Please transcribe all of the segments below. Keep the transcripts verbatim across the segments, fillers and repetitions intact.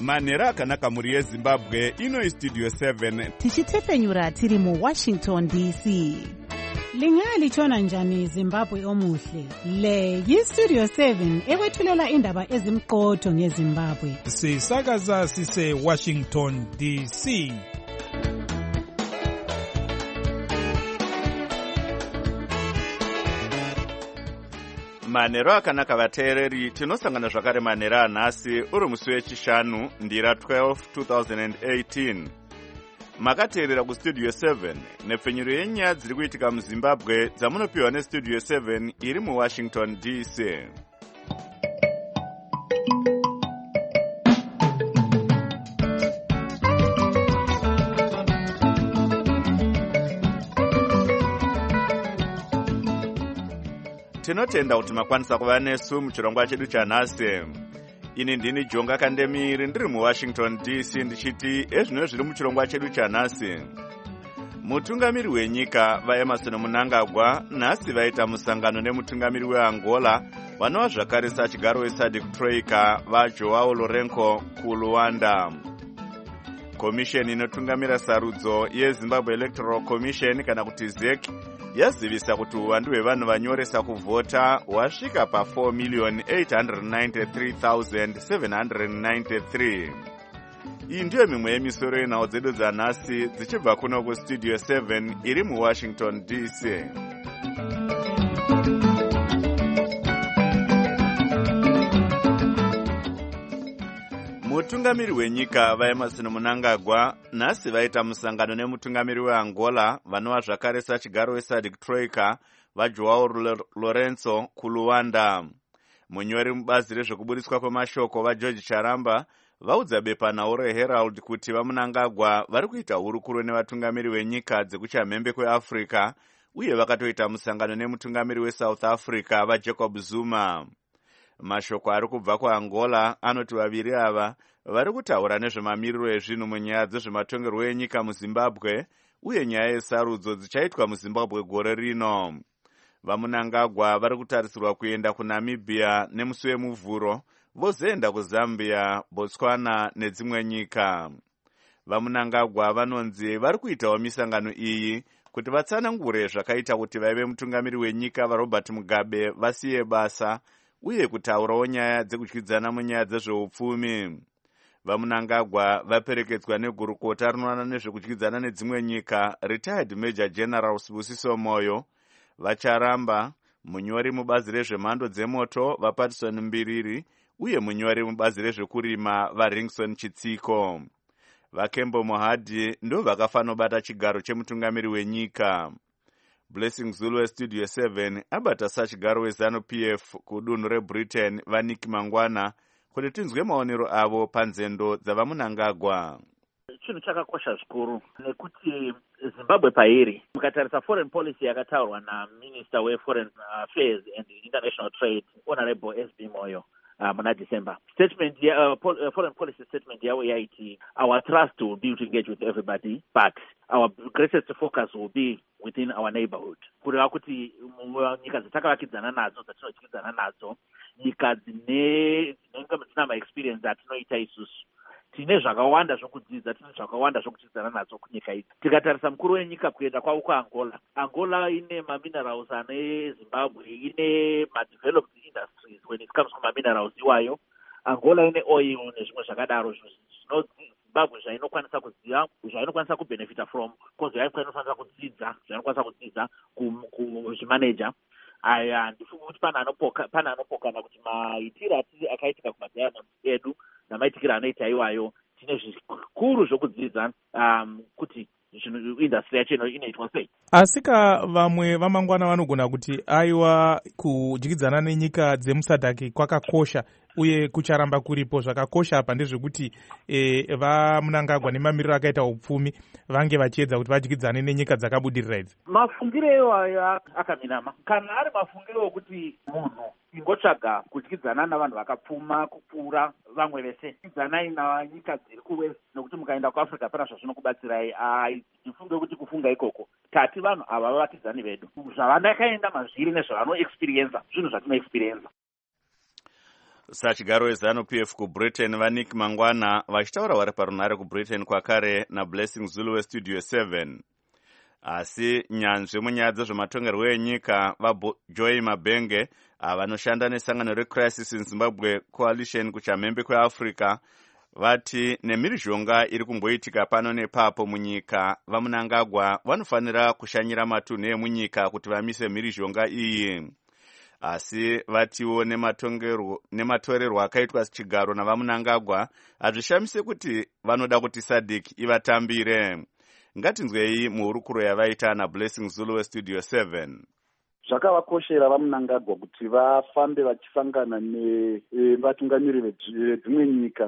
manhero akanaka mhuri yezimbabwe. Ino Studio seven tichitefenyura tiri mu Washington D C. Lingalitshona njani Zimbabwe omuhle? Le yiStudio seven ekwethulela indaba ezimqotho ngeZimbabwe. Sisakaza sise Washington D C. manhero akanaka vateereri, tinosangana zvakare manhero anhasi uri musi wechishanu ndira twelve two thousand eighteen. Makateerera kuStudio seven nepfenyuro yenyaya dziri kuitika muZimbabwe dzamunopiwa neStudio seven iri muWashington D C. Tinotenda kuti makwanisa kuva nesu muchirongwa chedu chanhasi. Ini ndini Jonga Kandemiri ndiri muWashington D C ndichiti ezvino zviri muchirongwa chedu chanhasi. Mutungamiri wenyika vaEmerson Mnangagwa nhasi vaita musangano nemutungamiri weAngola vanova zvakare sachigaro weSADC Troika vaJoao Lourenço kuLuanda. Komisheni inotungamira sarudzo yeZimbabwe Electoral Commission kana kuti Z E C yazivisa kuti uwandu hwevanhu vanyoresa kuvhota hwasvika pa four million eight hundred ninety-three thousand seven hundred ninety-three. Iyi ndiyo mimwe yemisoro yenhau dzedu dzanhasi dzichibva kuno kuStudio seven iri muWashington D C. Mutungamiri wenyika vaEmerson Mnangagwa nhasi vaita musangano nemutungamiri weAngola vanova zvakare sachigaro weSADC Troika vaJoao Lourenço kuLuanda. Munyori mubazi rezvekuburiswa kwemashoko vaGeorge Charamba vaudza bepanhau reHerald kuti vaMnangagwa vari kuita hurukuro nevatungamiri wenyika dzekuchamhembe kweAfrica uye vakatoita musangano nemutungamiri weSouth Africa vaJacob Zuma. Mashoko ari kubva kuAngola anoti vaviri ava vari kutaura nezvemamiriro ezvinhu munyaya dzezvematongerwo enyika muZimbabwe uye nyaya yesarudzo dzichaitwa muZimbabwe gore rino. VaMnangagwa vari kutarisirwa kuenda kuNamibia nemusi wemuvhuro vozoenda kuZambia, Botswana nedzimwe nyika. VaMnangagwa vanonzi vari kuitawo misangano iyi kuti vatsanangure zvakaita kuti vaive mutungamiri wenyika vaRobert Mugabe vasiye basa uye kutaurawo nyaya dzekudyidzana munyaya dzezveupfumi. VaMnangagwa vaperekedzwa negurukota rinoona nezvekudyidzana nedzimwe nyika Retired Major General Sibusiso Moyo, vaCharamba, munyori mubazi rezvemhando dzemoto vaPatterson Mbiriri uye munyori mubazi rezvekurima vaRingson Chitsiko. VaKembo Mohadi ndo vakafanobata chigaro chemutungamiri wenyika. Blessing Zulu weStudio seven abata sachigaro weZanu-P F kudunhu reBritain vaNick Mangwana kuti tinzwe maonero avo panzendo dzavaMnangagwa. Chinhu chakakosha zvikuru nekuti Zimbabwe pairi mukatarisa foreign policy yakataurwa naMinister weForeign Affairs and International Trade Honorable S B Moyo Uh, muna December. Statement, uh, pol uh, foreign policy statement yawo yaiti, our trust will be to engage with everybody, but our greatest focus will be within our neighborhood. Kureva kuti nyika dzatakakidzana nadzo dzatinokidzana nadzo, nyika dzine dzina ma experience atinoita isusu. Tine zvakawanda zvokudzidza, tine zvakawanda zvokutidzana nadzo kunyika idzi. Tikatarisa mukuru wenyika kuenda kwawo kuAngola. Angola ine ma-minerals ane Zimbabwe, ine ma-developed industries when it comes to ma-minerals iwayo. Angola ine oil nezvimwe zvakadaro zvino Zimbabwe zvainokwanisa kuziva, zvainokwanisa kubenefita from, because yainokwanisa kudzidza, zvainokwanisa kudzidza kuzvimanager. Aya ndifunga kuti pana anopoka pana anopokana kuti maitiro akaitika kumadhayamond edu namaitikiro anoita iwayo tine zvikuru zvokudzidza um, kuti industry yacho inoitwa sei. Asika vamwe vamangwana vanogona kuti aiwa kudyidzana nenyika dzemusadhaki kwakakosha uye kucharamba kuripo. Zvakakosha apa ndezvekuti e, vaMnangagwa nemamiriro akaita upfumi vange vachiedza kuti vadyidzane nenyika dzakabudirira idzi. Mafungiro ewayo akaminama. Kana ari mafungiro okuti munhu ingotsvaga kudyidzana navanhu vakapfuma kupfuura vamwe vese, kudyidzanai nanyika dziri kuwest nokuti mukaenda kuAfrica pana zvazvinokubatsirai, ai ndifunge kuti kufunga ikoko tati vanhu ava vavakidzani vedu zvavandakaenda mazviri nezvavano experience zvinhu zvatino experience. sachigaro weZanu-P F kubritain vaNick Mangwana vachitaura vari parunhare kubritain kwakare naBlessing Zulu westudio seven. Asi nyanzvi munyaya dzezvematongerwo enyika vaJoy Mabenge vanoshanda nesangano reCrisis in Zimbabwe Coalition kuchamhembe kweAfrica vati nemhirizhonga iri kumboitika pano nepapo munyika vaMnangagwa vanofanira kushanyira matunhu emunyika kuti vamise mhirizhonga iyi. Asi vatiwo nematorerwo akaitwa chigaro navaMnangagwa hazvishamise kuti vanoda kuti SADC ivatambire. Ngatinzwei muhurukuro yavaita naBlessing Zulu westudio seven. Zvakavakoshera vaMnangagwa kuti vafambe vachisangana nevatungamiri vedzimwe nyika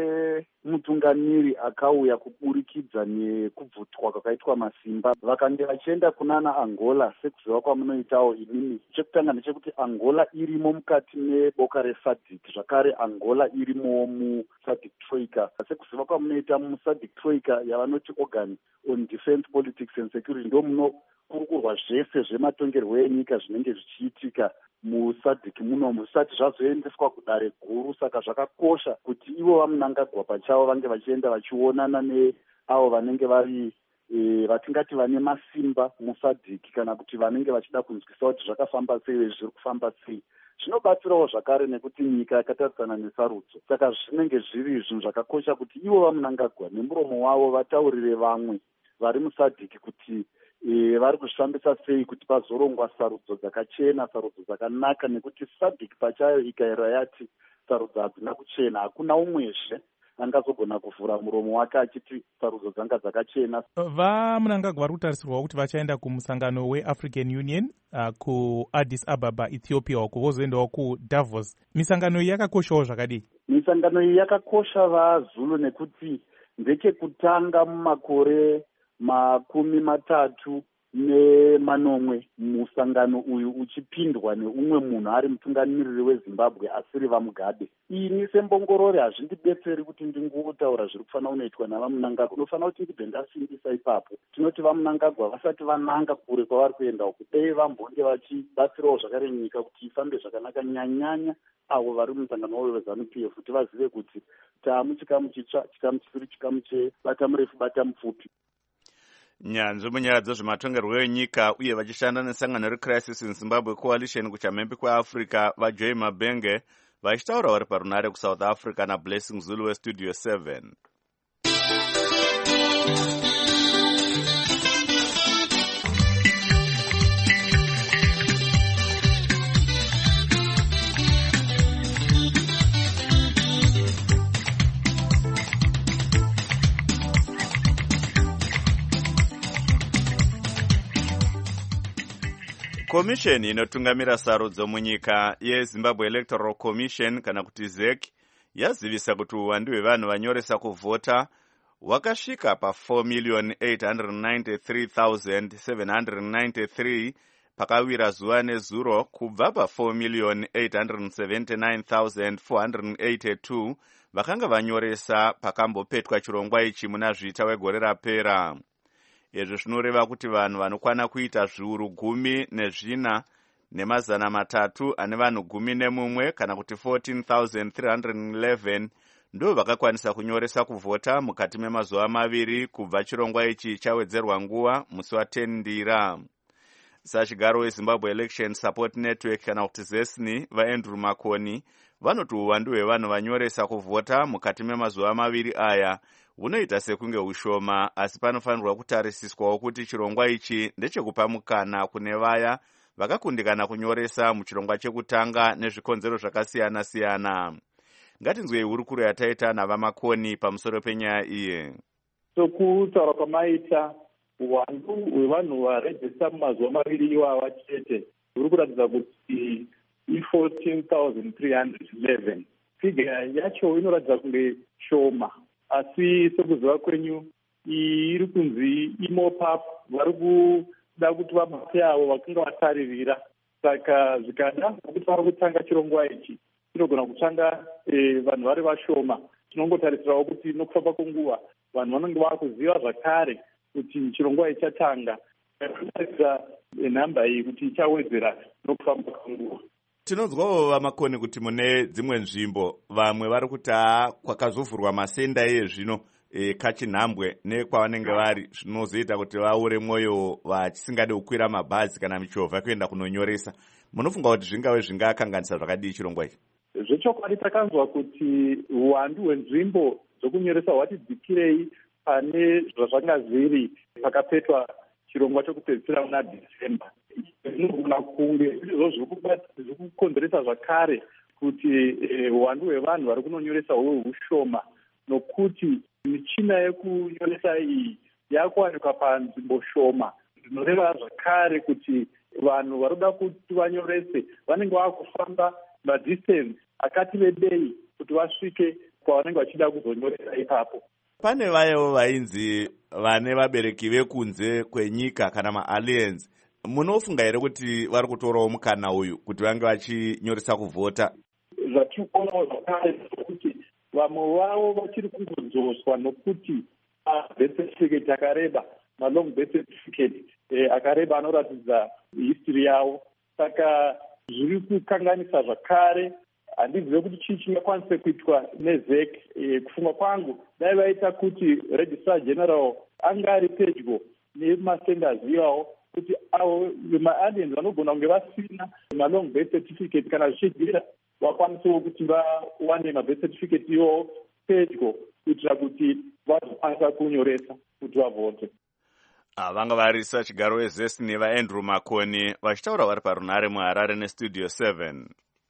semutungamiri akauya kuburikidza nekubvutwa kwakaitwa masimba. Vakange vachienda kunana Angola sekuziva kwamunoitawo inini. Chekutanga ndechekuti Angola irimo mukati meboka reSADC, zvakare Angola irimo muSADC Troika. Sekuziva kwamunoita muSADC Troika yavanoti Organ on Defense Politics and Security ndo muno kurukurwa zvese zvematongerwo enyika zvinenge zvichiitika muSADC munomu zvisati zvazoendeswa kudare guru. Saka zvakakosha kuti ivo vaMnangagwa pachavo vange vachienda vachionana neavo vanenge vari e, vatingati vane masimba muSADC kana kuti vanenge vachida kunzwisa kuti zvakafamba sei zviri kufamba sei. Zvinobatsirawo zvakare nekuti nyika yakatarisana nesarudzo. Saka zvinenge zviri zvinhu zvakakosha kuti ivo vaMnangagwa nemuromo wavo vataurire vamwe vari muSADC kuti E, vari kuzvifambisa sei kuti pazorongwa sarudzo dzakachena, sarudzo dzakanaka, nekuti SADC pachayo ikaira yati sarudzo hadzina kuchena, hakuna umwezve angazogona kuvhura muromo wake achiti sarudzo dzanga dzakachena. VaMnangagwa vari kutarisirwa kuti vachaenda kumusangano weAfrican Union uh, kuAddis Ababa, Ethiopia, uko vozoendawo kuDavos. Misangano iyi yakakoshawo zvakadii? Misangano iyi yakakosha vaZulu nekuti ndechekutanga mumakore makumi matatu nemanomwe musangano uyu uchipindwa neumwe munhu ari mutungamiriri weZimbabwe asiri vaMugabe. Ini sembongorori hazvindibetseri kuti ndingotaura zviri kufanira kunoitwa navaMnangagwa. Unofanira kuti ndibve ndasimbisa ipapo. Tinoti vaMnangagwa vasati vananga kure kwavari kuendawo kudai vambonge vachibatsirawo zvakare nyika kuti ifambe zvakanaka, nyanyanya avo vari mumusangano wavo weZanu-P F kuti vazive kuti taamu chikamu chitsva, chikamu chisiri chikamu chebata murefu bata mupfupi. Nyanzvi munyaya dzezvematongerwo enyika uye vachishanda nesangano reCrisis in Zimbabwe Coalition kuchamhembe kweAfrica vaJoy Mabenge vachitaura vari parunhare kuSouth Africa naBlessing Zulu westudio seven. Komisheni inotungamira sarudzo munyika yeZimbabwe Electoral Commission kana kuti Z E C yazivisa kuti uwandu hwevanhu vanyoresa kuvhota hwakasvika pa four million eight hundred ninety-three thousand seven hundred ninety-three pakawira zuva nezuro kubva pa four million eight hundred seventy-nine thousand four hundred eighty-two vakanga vanyoresa pakambopetwa chirongwa ichi muna Zvita wegore rapera. Izvi zvinoreva kuti vanhu vanokwana kuita zviuru gumi nezvina nemazana matatu ane vanhu gumi nemumwe kana kuti fourteen thousand three hundred eleven ndo vakakwanisa kunyoresa kuvhota mukati memazuva maviri kubva chirongwa ichi chawedzerwa nguva musi wa ten ndira. Sachigaro weZimbabwe Election Support Network kana kuti ZESNI vaAndrew Makoni vanoti uwandu hwevanhu vanyoresa kuvhota mukati memazuva maviri aya hunoita sekunge ushoma, asi panofanirwa kutarisiswawo kuti chirongwa ichi ndechekupa mukana kune vaya vakakundikana kunyoresa muchirongwa chekutanga nezvikonzero zvakasiyana siyana. Ngatinzwei hurukuro yataita navaMakoni pamusoro penyaya iyi. Sokutaura kwamaita uwandu hwevanhu varejista mumazuva maviri iwawa chete huri kuratidza kuti i-fourteen thousand three hundred eleven. Figa yacho inoratidza kunge shoma, asi sekuziva kwenyu iri kunzi imopap vari kuda kuti vabate avo vakanga vataririra. Saka zvikada kuti vari kutanga chirongwa ichi chinogona kutanga vanhu vari vashoma. Tinongotarisirawo kuti nokufamba kwenguva vanhu vanenge vava kuziva zvakare kuti chirongwa ichi chatanga. Tarisira nhamba iyi kuti ichawedzera nokufamba kwenguva. Tinonzwawo vamakoni kuti mune dzimwe nzvimbo vamwe vari kuti haa kwakazovhurwa masenda iye zvino e, kachinhambwe nekwavanenge vari zvinozoita kuti vaure mwoyo vachisingade kukwira mabhazi kana michovha kuenda kunonyoresa. Munofunga kuti zvingave zvingakanganisa zvakadii chirongwa ichi? Zvechokwadi takanzwa kuti uwandu hwenzvimbo dzokunyoresa hwati dzikirei pane zvazvanga zviri pakapetwa chirongwa chokupedzisira muna December. Zvinogona kunge zviri kukonzeresa zvakare kuti uwandu hwevanhu vari kunonyoresa huve hushoma, nokuti michina yekunyoresa iyi yakuwanikwa panzvimbo shoma. Zvinoreva zvakare kuti vanhu varoda kuti vanyorese vanenge vakufamba madistance akati rebei kuti vasvike kwavanenge vachida kuzonyoresa ipapo. Pane vayewo vainzi vane vabereki vekunze kwenyika kana maaliens. Munofunga here kuti vari kutorawo mukana uyu kuti vange vachinyoresa kuvhota? Zvatikuonawo zvakare kuti vamwe vavo vachiri kungodzoswa nokuti birth certificate akareba, malong birth certificate eh, akareba anoratidza history yavo. Saka zviri kukanganisa zvakare. Handizive kuti chii chingakwanise kuitwa nezek. E, kufunga kwangu dai vaita kuti registrar general anga ari pedyo nemasenders iwawo kuti avo maaliens vanogona kunge vasina malong birth certificate kana zvichibvira vakwanisewo kuti vawane mabirth certificate iwawo pedyo kuitira kuti vazokwanisa kunyoresa kuti vavhote. Vanga vari sachigaro wezesini vaAndrew Makoni vachitaura vari parunare muHarare nestudio seven.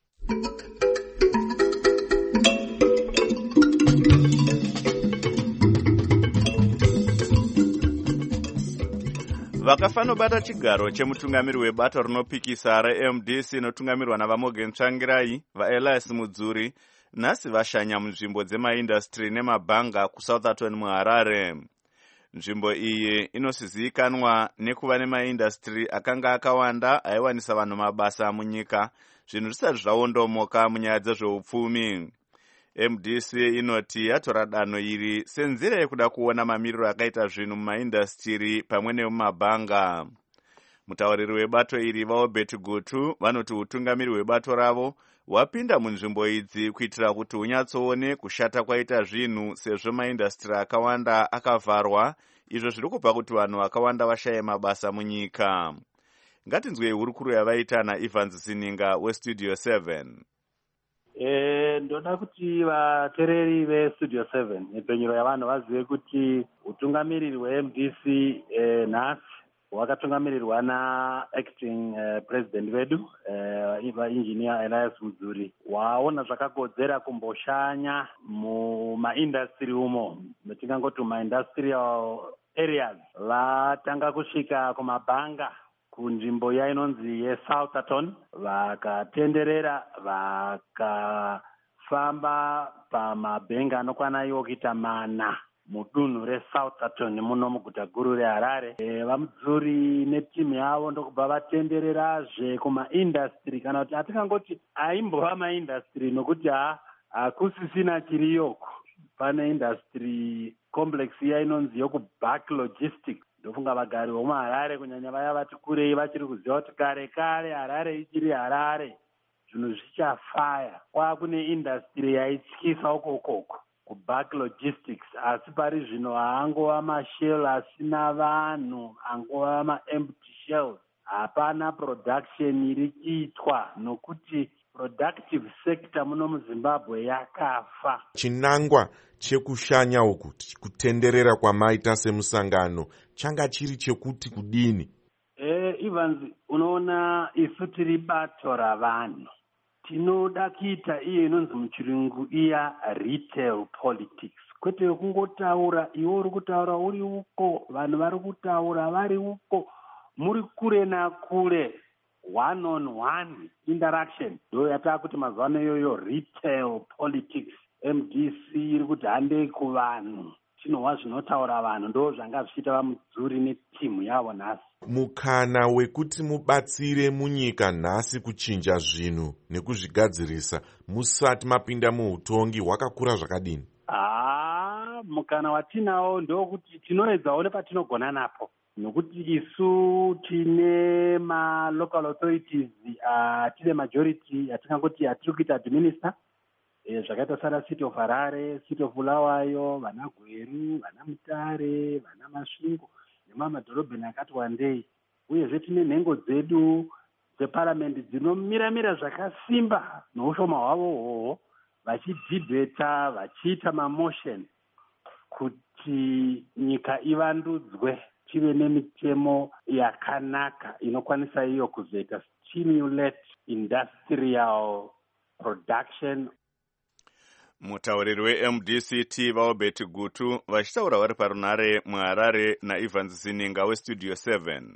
Vakafanobata chigaro chemutungamiri webato rinopikisa reM D C inotungamirwa navaMorgan Tsvangirai, vaElias Mudzuri, nhasi vashanya munzvimbo dzemaindastry nemabhanga kuSouthampton muHarare. Nzvimbo iyi inosizivikanwa nekuva nemaindastry akanga akawanda aiwanisa vanhu mabasa munyika, zvinhu zvisati zvaondomoka munyaya dzezveupfumi. M D C inoti yatora danho iri senzira yekuda kuona mamiriro akaita zvinhu mumaindastry pamwe nemumabhanga. Mutauriri webato iri vaObert Gutu vanoti utungamiri hwebato ravo hwapinda munzvimbo idzi kuitira kuti hunyatsoone kushata kwaita zvinhu sezvo maindastry akawanda akavharwa, izvo zviri kupa kuti vanhu vakawanda vashaye mabasa munyika. Ngatinzwei hurukuru yavaita naEvans Sininga westudio seven. E, ndoda kuti vateereri vestudio seven ipenyero yavanhu vazive kuti utungamiriri hweM D C e, nhasi hwakatungamirirwa naacting uh, president vedu uh, vaengineer Elias Mudzuri. Waona zvakakodzera kumboshanya mumaindastry umo, metingangoti mumaindustrial areas. Vatanga kusvika kumabhanga kunzvimbo yainonzi yeSouthampton, vakatenderera vakafamba pamabhenga anokwana iwo kuita mana mudunhu reSouthampton muno muguta guru reHarare. E, vaMudzuri netimu yavo ndokubva vatendererazve kumaindastry, kana kuti hatingangoti aimbova maindastry nokuti ha hakusisina chiriyoko. Pane industry complex iya inonzi yokuBuck Logistics. Ndofunga vagari vomuHarare kunyanya vaya vati kurei vachiri kuziva kuti kare kare Harare ichiri Harare zvinhu zvichafaya. Kwakune industry yaityisa ukokoko kuBuck Logistics, asi pari zvino haangova mashell asina vanhu, angova maempty shells. Hapana production iri kuitwa nokuti productive sector muno muZimbabwe yakafa. Chinangwa chekushanya uku kutenderera kwamaita semusangano changa chiri chekuti kudini? Eh, Evans, unoona isu tiri bato ravanhu tinoda kuita iyo inonzi muchirungu iya retail politics, kwete kungotaura iwe uri kutaura uri uko, vanhu vari kutaura vari uko, muri kure nakure, one on one interaction. Ndo yata kuti mazuva ano iyoyo retail politics. M D C iri kuti handei kuvanhu, chinova zvinotaura vanhu, ndo zvanga zvichiita vaMudzuri netimu yavo nhasi. Mukana wekuti mubatsire munyika nhasi kuchinja zvinhu nekuzvigadzirisa musati mapinda muutongi hwakakura zvakadini? Ah, mukana watinawo ndokuti tinoedzawo nepatinogona napo, nokuti isu tine local authorities uh, tine majority atingangoti atiri kuita administer e, zvakaita sana city of Harare, city of Bulawayo, vana Gweru, vana Mutare, vana Masvingo nemamwe madhorobheni akati wandei. Uyezve tine nhengo dzedu dzeparamendi dzinomiramira zvakasimba noushoma hwavo hwohwo vachidhibheta vachiita mamotion kuti nyika ivandudzwe tive nemitemo yakanaka inokwanisa iyo kuzoita stimulate industrial production. Mutauriri we-M D C T vaobert Gutu vachitaura vari parunare muHarare naEvans Zininga westudio seven.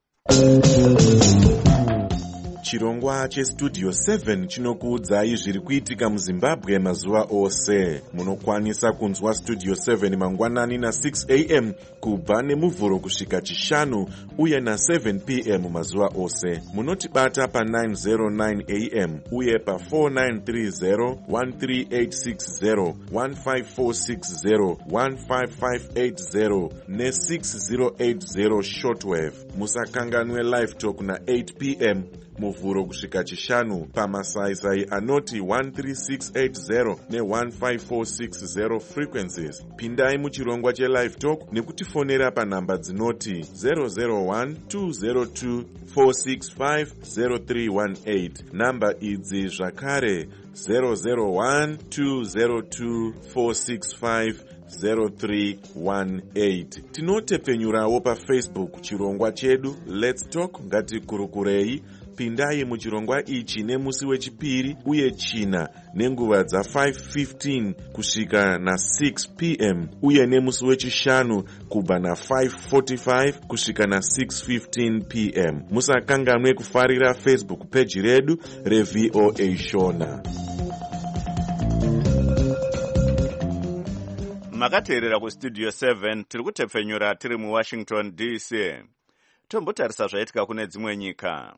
Chirongwa chestudio seven chinokuudzai zviri kuitika muZimbabwe mazuva ose. Munokwanisa kunzwa studio seven mangwanani na six a m kubva nemuvhuro kusvika chishanu uye na seven p m mazuva ose. Munotibata pa nine oh nine a m uye pa four nine three zero, one three eight six zero, one five four six zero, one five five eight zero ne six zero eight zero shortwave. Musakanganwe live talk na eight p m muvhuro kusvika chishanu pamasaisai anoti one three six eight zero ne one five four six zero frequencies. Pindai muchirongwa chelive talk nekutifonera panhamba dzinoti zero zero one two zero two four six five zero three one eight. Namba idzi zvakare zero zero one two zero two four six five zero three one eight. Tinotepfenyurawo paFacebook chirongwa chedu Let's Talk ngatikurukurei. Pindai muchirongwa ichi nemusi wechipiri uye china nenguva dza five fifteen kusvika na six p m uye nemusi wechishanu kubva na five forty-five kusvika na six fifteen p m. Musakanganwe kufarira Facebook page redu reV O A Shona. Makateerera kustudio seven tiri kutepfenyura tiri muWashington D C. Tombotarisa zvaitika kune dzimwe nyika.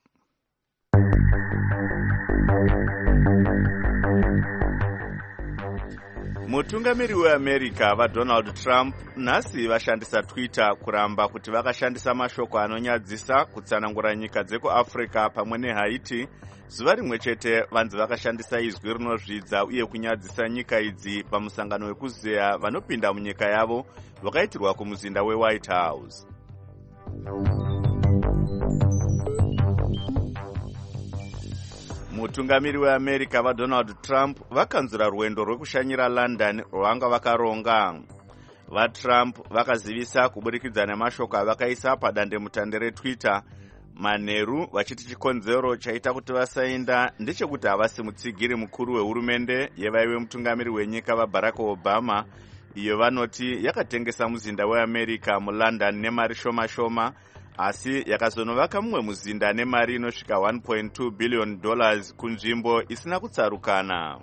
Mutungamiri weAmerica vaDonald Trump nhasi vashandisa Twitter kuramba kuti vakashandisa mashoko anonyadzisa kutsanangura nyika dzekuAfrica pamwe neHaiti. Zuva rimwe chete vanzi vakashandisa izwi rinozvidza uye kunyadzisa nyika idzi pamusangano wekuzeya vanopinda munyika yavo wakaitirwa kumuzinda weWhite House. Mutungamiri weAmerica vaDonald Trump vakanzura rwendo rwekushanyira London rwanga vakaronga. VaTrump vakazivisa kuburikidza nemashoko avakaisa padandemutande reTwitter manheru vachiti chikonzero chaita kuti vasaenda ndechekuti havasi mutsigiri mukuru wehurumende yevaive mutungamiri wenyika vaBarack Obama, iyo vanoti yakatengesa muzinda weAmerica muLondon nemari shoma shoma, asi yakazonovaka mumwe muzinda nemari inosvika one point two billion dollars kunzvimbo isina kutsarukana.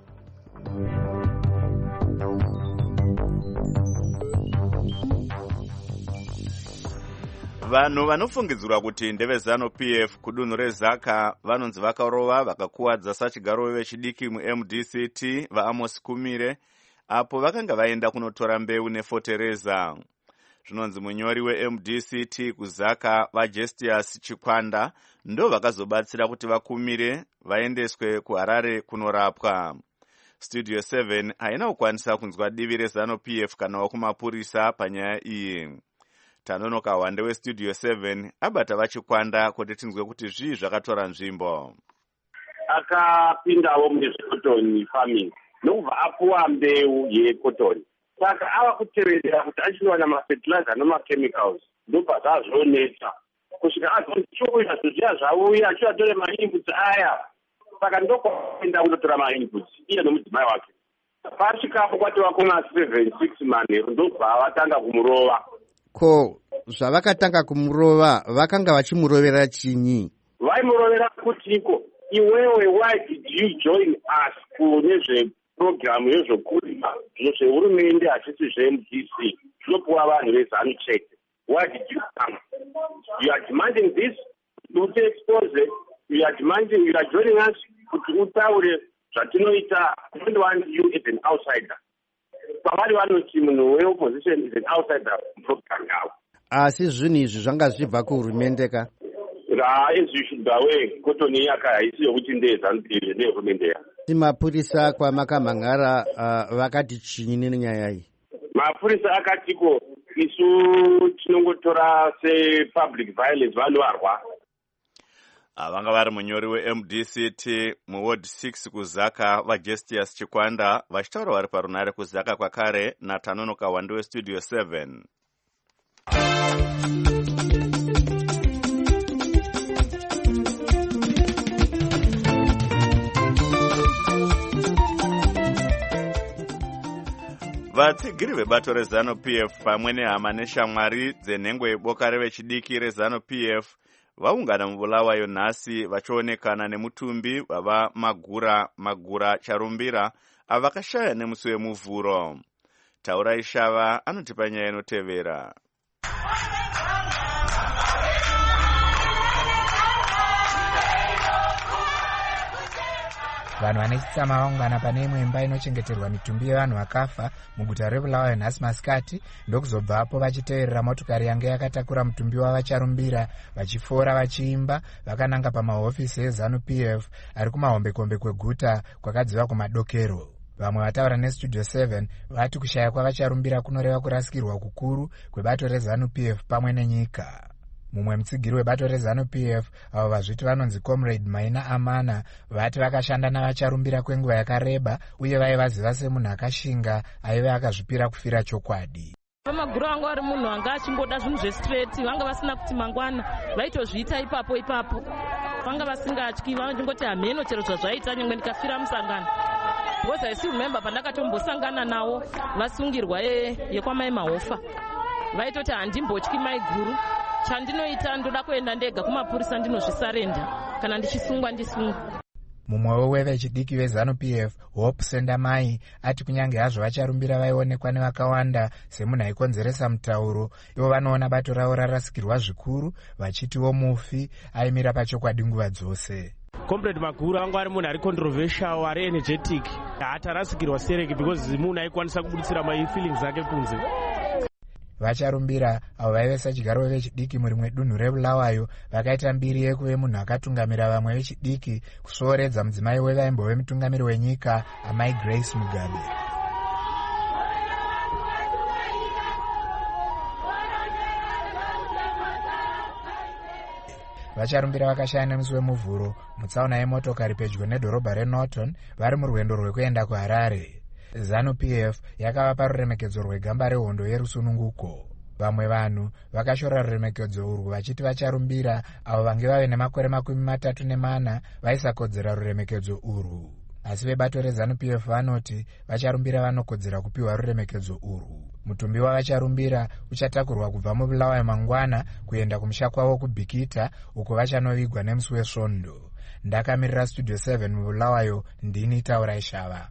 Vanhu vanofungidzirwa kuti ndeveZanu P F kudunhu reZaka vanonzi vakarova vakakuwadza sachigaro vechidiki muM D C T vaAmos Kumire apo vakanga vaenda kunotora mbeu nefotereza. Zvinonzi munyori weM D C T kuZaka vaJustice Chikwanda ndo vakazobatsira kuti vakumire vaendeswe kuHarare kunorapwa. Studio seven haina kukwanisa kunzwa divi reZanu P F kana wakumapurisa panyaya iyi. Tanonoka wande westudio seven abata vachikwanda kuti tinzwe kuti zvii zvakatora nzvimbo. Akapindawo mune zvekotoni farming nokubva apuwa mbeu yekotoni, saka ava kuteerera kuti achinowana mafertilizer nemachemicals ndobva zvazonetsa kusvika azochokuita zviya zvauya achivatore mainputs aya, saka ndokwaenda kunotora mainputs iye nomudzimai wake. Pasvikapo kwati wakona seven six manheru ndobva vatanga kumurova. Ko zvavakatanga kumurova vakanga vachimurovera chinyi? Vaimurovera kutiko, iwewe why did you join us kune zveprogramu yezvokurima zvehurumende hachisi zveM D C zvinopuwa vanhu veZanu chete? Why did you come? You are demanding this kuti expose, you are demanding, you are joining us kuti utaure zvatinoita. I don't want you as an outsider. Pavari vanoti munhu weopposition is an outsider program yavo. Asi zvinhu izvi zvanga zvibva kuhurumende ka? raezvishugawe kotoni yaka haisi yokuti ndezanu p f nehurumende ya mapurisa kwamakamhangara uh, vakati chinyi nenyaya iyi? mapurisa akatiko isu tinongotora sepublic violence vanhu varwa. vanga vari munyori we-M D C T muward six kuzaka vajustius Chikwanda vachitaura vari parunare kuzaka kwakare natanonoka wandi westudio seven. vatsigiri vebato rezanu P F pamwe nehama neshamwari dzenhengo yeboka revechidiki rezanu P F vaungana mubulawayo nhasi vachionekana nemutumbi vava magura magura charumbira ava vakashaya nemusi wemuvhuro. Taurai Shava anotipa nyaya inotevera. vanhu vane chitsama vaungana pane imwe imba inochengeterwa mitumbi yevanhu vakafa muguta rebulawayo nhasi masikati ndokuzobvapo vachiteverera motokari yange yakatakura mutumbi wavacharumbira vachifora vachiimba vakananga pamahofisi ezanu P F ari kumahombekombe kweguta kwakadziva kumadokero. vamwe vataura nestudio seven vati kushaya kwavacharumbira kunoreva kurasikirwa kukuru kwebato rezanu P F pamwe nenyika. mumwe mutsigiri webato rezanu P F avo vazviti vanonzi comrade Maina Amana vati vakashanda navacharumbira kwenguva yakareba uye vaivaziva semunhu akashinga aive akazvipira kufira chokwadi. vamaguru vanga vari munhu anga achingoda zvinhu zvestraight, vanga vasina kuti mangwana vaitozviita ipapo ipapo, vanga vasingatyi, vachingoti hameno chero zvazvaita nyangwe ndikafira musangano. because I still remember pandakatombosangana nawo vasungirwa yekwamai Mahofa vaitoti handimbotyi mai guru, chandinoita ndoda kuenda ndega kumapurisa ndinozvisarenda kana ndichisungwa ndisungwa. mumwe wevechidiki vezanu P F Hope Sendamai ati kunyange hazvo vacharumbira vaionekwa nevakawanda semunhu aikonzeresa mutauro, ivo vanoona bato ravo rarasikirwa zvikuru, vachitiwo mufi aimira pachokwadi nguva dzose. Comrade Maguru anga ari munhu ari controversial, ari energetic, haatarasikirwa sereki because munhu aikwanisa kubuditsira my feelings ake kunze. vacharumbira avo vaivesa chigaro vechidiki muri rimwe dunhu rebulawayo vakaita mbiri yekuve munhu akatungamira vamwe vechidiki kusooredza mudzimai wevaimbo mutungamiri wenyika amai Grace Mugabe. vacharumbira vakashaya nemusi wemuvhuro mutsaona yemotokari pedyo nedhorobha reNorton vari murwendo rwekuenda kuHarare. ZANU P F yakavapa ruremekedzo rwegamba rehondo yerusununguko. vamwe vanhu vakashora ruremekedzo urwu vachiti vacharumbira avo vange vave nemakore makumi matatu nemana vaisakodzera ruremekedzo urwu, asi vebato rezanu P F vanoti vacharumbira vanokodzera kupiwa ruremekedzo urwu. mutumbi wavacharumbira uchatakurwa kubva mubulawayo mangwana kuenda kumusha kwavo kubhikita uko vachanovigwa nemusi wesvondo. ndakamirira studio seven mubulawayo, ndini Taurai Shava.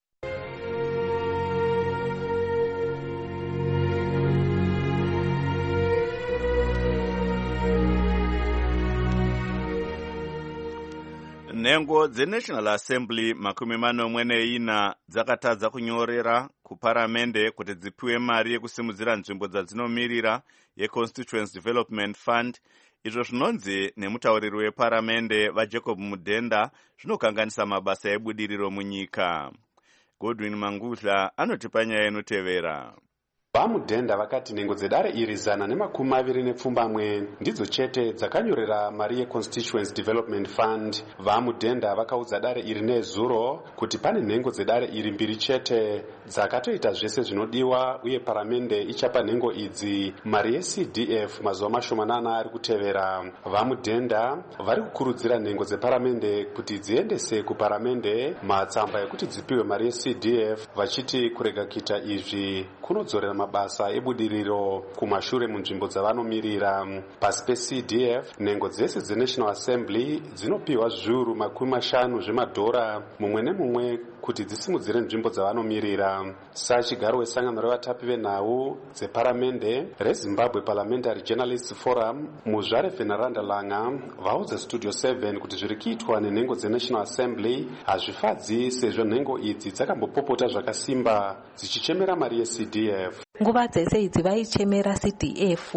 nhengo dzeNational Assembly makumi manomwe neina dzakatadza kunyorera kuparamende kuti dzipiwe mari yekusimudzira nzvimbo dzadzinomirira yeConstituents Development Fund. izvo zvinonzi nemutauriri weparamende vaJacob Mudenda zvinokanganisa mabasa ebudiriro munyika. Godwin Mangudla anotipa nyaya inotevera. vamudhenda vakati nhengo dzedare iri zana nemakumi maviri nepfumbamwe ndidzo chete dzakanyorera mari yeConstituents Development Fund. vamudhenda vakaudza dare iri nezuro kuti pane nhengo dzedare iri mbiri chete dzakatoita zvese zvinodiwa uye paramende ichapa nhengo idzi mari yeC D F mazuva mashomanana ari kutevera. vamudhenda vari kukurudzira nhengo dzeparamende kuti dziendese kuparamende matsamba ekuti dzipiwe mari yeC D F vachiti kurega kuita izvi kunodzorera mabasa ebudiriro kumashure munzvimbo dzavanomirira. pasi peC D F nhengo dzese dzeNational Assembly dzinopiwa zviuru makumi mashanu zvemadhora mumwe nemumwe kuti dzisimudzire nzvimbo dzavanomirira. sachigaro wesangano revatapi venhau dzeparamende reZimbabwe Parliamentary Journalists Forum muzvare Veneranda Langa vaudza studio seven kuti zviri kuitwa nenhengo dzeNational Assembly hazvifadzi sezvo nhengo idzi dzakambopopota zvakasimba dzichichemera mari yeC D F. nguva dzese idzi vaichemera C D F.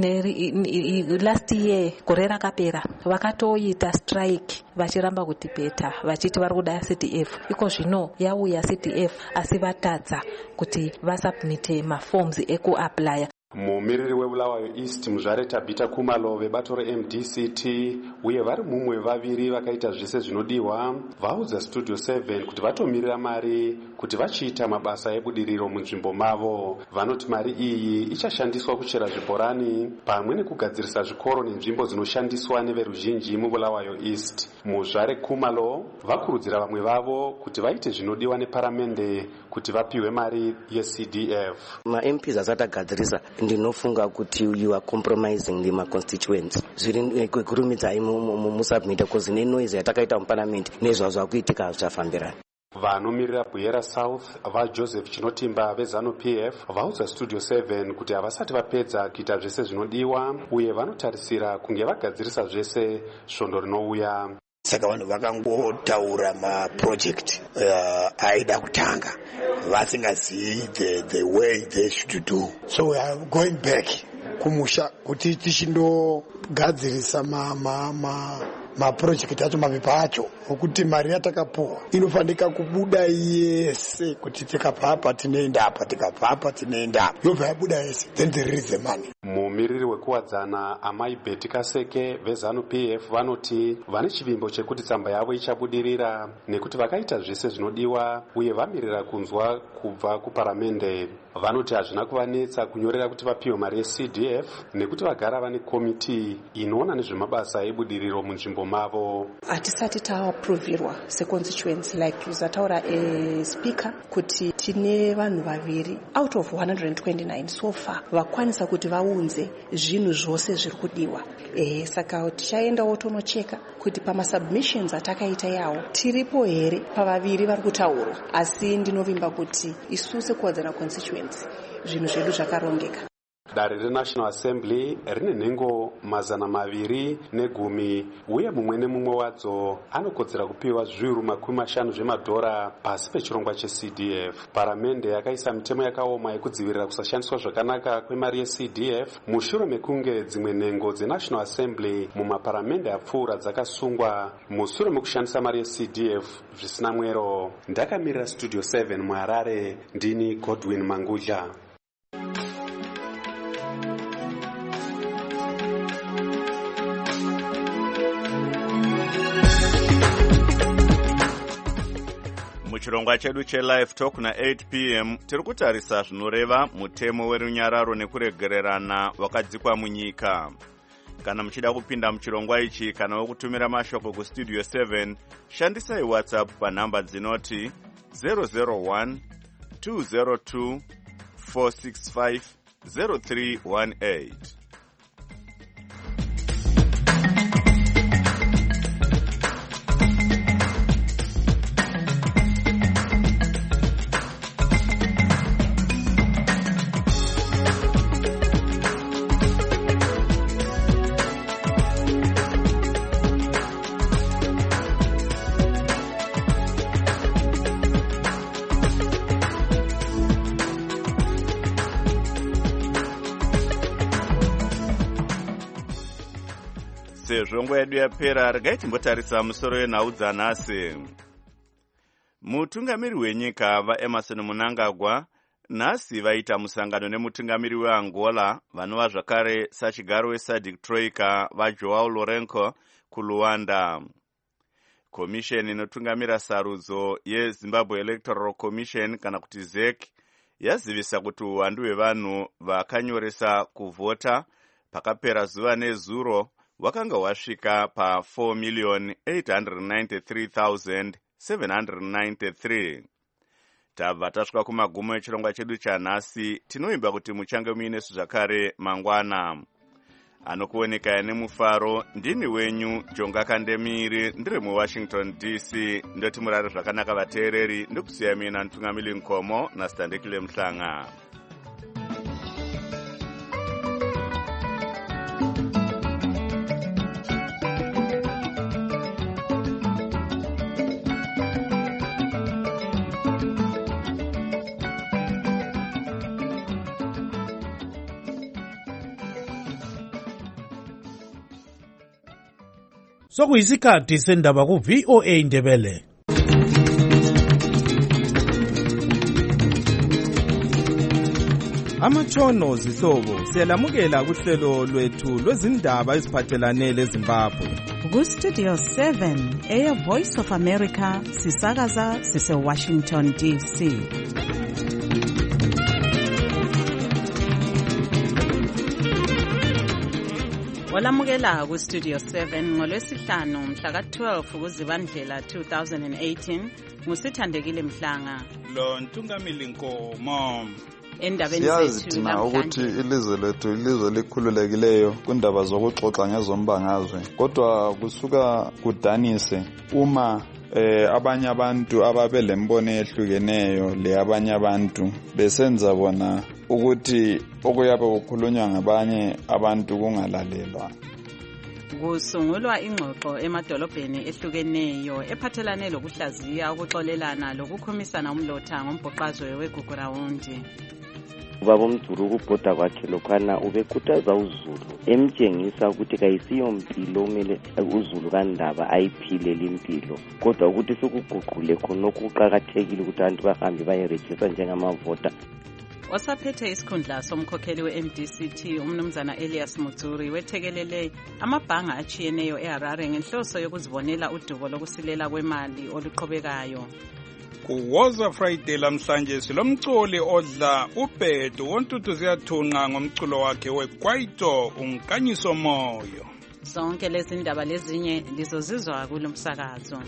Last year gore rakapera vakatoita strike vachiramba kutibheta vachiti vari kuda C D F. Iko zvino yauya C D F asi vatadza kuti vasubmite maforms ekuaplya. Mumiriri webulawayo East Muzvare Tabita Kumalo vebato re-M D C T uye vari mumwe vaviri vakaita zvese zvinodiwa vaudza Studio seven kuti vatomirira mari kuti vachiita mabasa ebudiriro munzvimbo mavo. Vanoti mari iyi ichashandiswa kuchera zvibhorani pamwe nekugadzirisa zvikoro nenzvimbo dzinoshandiswa neveruzhinji mubulawayo East. Muzvare Kumalo vakurudzira vamwe vavo kuti vaite zvinodiwa neparamende kuti vapiwe mari ye-C D F. Ma-M Ps asati agadzirisa ndinofunga kuti you are compromising the constituents. Zviri kurumidzai musubmit cause nenoise yatakaita muparliament nezvazvo akuitika hazvichafambirana. Vanomirira Buyera South vaJoseph Chinotimba vezanu P F vaudza Studio seven kuti havasati vapedza kuita zvese zvinodiwa uye vanotarisira kunge vagadzirisa zvese svondo rinouya. Saka vanhu vakangotaura maproject uh, aida kutanga vasingazivi the, the way they should do. So we are going back kumusha kuti tichindogadzirisa ma, ma, ma, maproject acho mapepa acho okuti mari yatakapuwa inofanika kubuda yese kuti tikabva apa tinoenda apa tikabva apa tinoenda apa yobva yabuda yese then there is the money. Mumiriri wekuwadzana Amai Betty Kaseke vezanu P F vanoti vane chivimbo chekuti tsamba yavo ichabudirira nekuti vakaita zvese zvinodiwa uye vamirira kunzwa kubva kuparamende. Vanoti hazvina kuvanetsa kunyorera kuti vapiwe mari ye-C D F nekuti vagara vane komiti inoona nezvemabasa ebudiriro munzvimbo mavo. Hatisati taapruvirwa seconstituents like zataura a speaker kuti tine vanhu vaviri out of one hundred twenty-nine so far vakwanisa kuti vaunze zvinhu zvose zviri kudiwa. E, saka tichaendawo tonocheka kuti pamasubmissions atakaita yawo tiripo here pavaviri vari kutaurwa, asi ndinovimba kuti isu sekuwadzana constituents zvinhu zvedu zvakarongeka. Dare reNational Assembly rine nhengo mazana maviri negumi uye mumwe nemumwe wadzo anokodzera kupiwa zviuru makumi mashanu zvemadhora pasi pechirongwa che-C D F. Paramende yakaisa mitemo yakaoma yekudzivirira kusashandiswa zvakanaka kwemari ye-C D F mushure mekunge dzimwe nhengo dzeNational Assembly mumaparamende apfuura dzakasungwa mushure mekushandisa mari ye-C D F zvisina mwero. Ndakamirira Studio seven muHarare, ndini Godwin Manguja. Muchirongwa chedu che-Live Talk na eight p m tiri kutarisa zvinoreva mutemo werunyararo nekuregererana wakadzikwa munyika. Kana muchida kupinda muchirongwa ichi kana wekutumira mashoko kuStudio seven, shandisai WhatsApp panhamba dzinoti zero zero one two zero two four six five zero three one eight. Sezvo nguva yedu yapera, regai timbotarisa musoro wenhau dzanhasi. Mutungamiri wenyika vaEmerson Mnangagwa nhasi vaita musangano nemutungamiri weAngola vanova zvakare sachigaro weSADC Troika vaJoao Lourenço kuLuanda. Komisheni inotungamira sarudzo yeZimbabwe Electoral Commission kana kuti Z E C yazivisa kuti uwandu hwevanhu vakanyoresa kuvhota pakapera zuva nezuro wakanga wasvika pa four million eight hundred ninety-three thousand seven hundred ninety-three. Tabva tasvika kumagumo echirongwa chedu chanhasi. Tinoimba kuti muchange muinesu zvakare mangwana. Anokuoneka nemufaro ndini wenyu Jonga Kandemiri, ndiri muWashington D C. Ndoti murare zvakanaka vateereri, ndokusiya mina Ntungamili Nkomo naStandekile Mhlanga. sokuyisikhathi sendaba ku-V O A Ndebele. Amatshono zihlobo siyalamukela kuhlelo lwethu lwezindaba eziphathelane leZimbabwe. Ku-Studio seven eye Voice of America sisakaza sise-Washington D C. Walamukela ku-Studio seven ngolwesihlanu mhla ka-twelve kuZibandlela two thousand eighteen nguSithandekile Mhlanga. Lo Ntungamili Nkomo. Siyazi thina ukuthi ilizwe lethu ilizwe likhululekileyo kwindaba zokuxoxa ngezombangazwe, kodwa kusuka kudanise uma eh abanye abantu ababe lembono ehlukeneyo le abanye abantu besenza bona ukuthi okuyabe kukhulunywa ngabanye abantu kungalalelwa. Kusungulwa ingxoxo emadolobheni ehlukeneyo ephathelane lokuhlaziya ukuxolelana lokukhumisana umlotha ngombhoqazwe weGugurawundi. Ubaba uMduru ukubhoda kwakhe lokhana ubekhuthaza uZulu emtshengisa ukuthi kayisiyo mpilo umele uZulu kaNdaba ayiphile limpilo, kodwa ukuthi sokuguqule khona okuqhakathekile ukuthi abantu bahambe bayeregister njengamavota. Osaphethe isikhundla somkhokheli we-M D C T umnumzana Elias Mutsuri wethekelele amabhanga achiyeneyo eHarare ngenhloso yokuzibonela udubo lokusilela kwemali oluqhubekayo. Kuwoza Friday lamhlanje silomculi odla ubhedu wontuthu ziyathunqa ngomculo wakhe weKwaito unkanyiso moyo. Zonke lezi ndaba lezinye lizozizwa kulomsakazo.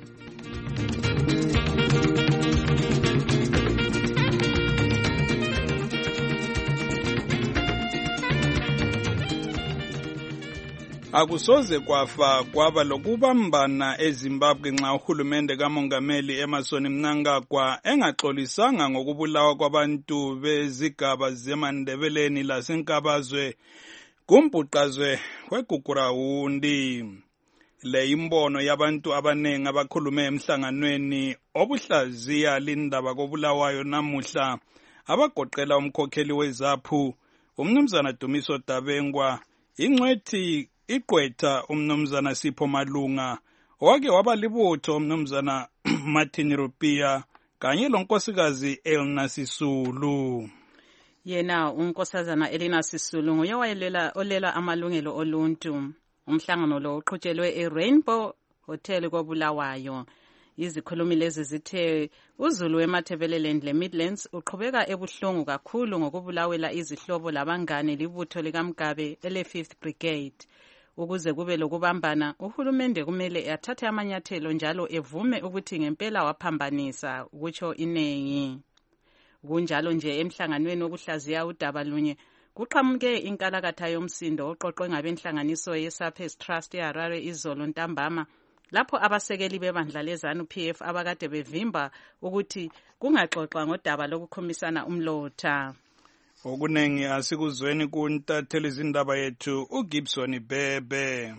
Akusoze kwafa kwaba lokubambana eZimbabwe nxa uhulumende kamongameli Emmerson Mnangagwa engaxolisanga ngokubulawa kwabantu bezigaba zeMandebeleni laseNkabazwe kumbhuqazwe weGugurawundi. Le imbono yabantu abanengi abakhulume emhlanganweni obuhlaziya lindaba kobulawayo namuhla abagoqela umkhokheli weZAPU umnumzana Dumiso Dabengwa, ingcwethi iqwetha umnumzana Sipho Malunga, owake waba libutho umnumzana Martin Rupia kanye lonkosikazi Elna Sisulu. Yena unkosazana Elna Sisulu nguye wayelela olela amalungelo oluntu. Umhlangano lo uqhutshelwe eRainbow Hotel koBulawayo. Izikhulumi lezi zithe uZulu weMatabeleland leMidlands uqhubeka ebuhlungu kakhulu ngokubulawela izihlobo labangane libutho likaMgabe ele fifth Brigade. Ukuze kube lokubambana, uhulumende kumele athathe amanyathelo njalo evume ukuthi ngempela waphambanisa kutsho inengi. Kunjalo nje emhlanganweni wokuhlaziya udaba lunye kuqhamuke inkalakatha yomsindo oqoqwe ngabenhlanganiso yeSAPS Trust eHarare izolo ntambama, lapho abasekeli bebandla leZANU P F abakade bevimba ukuthi kungaxoxwa ngodaba lokukhomisana umlotha. Okunengi asikuzweni kuntatheli izindaba yethu uGibson Bebe.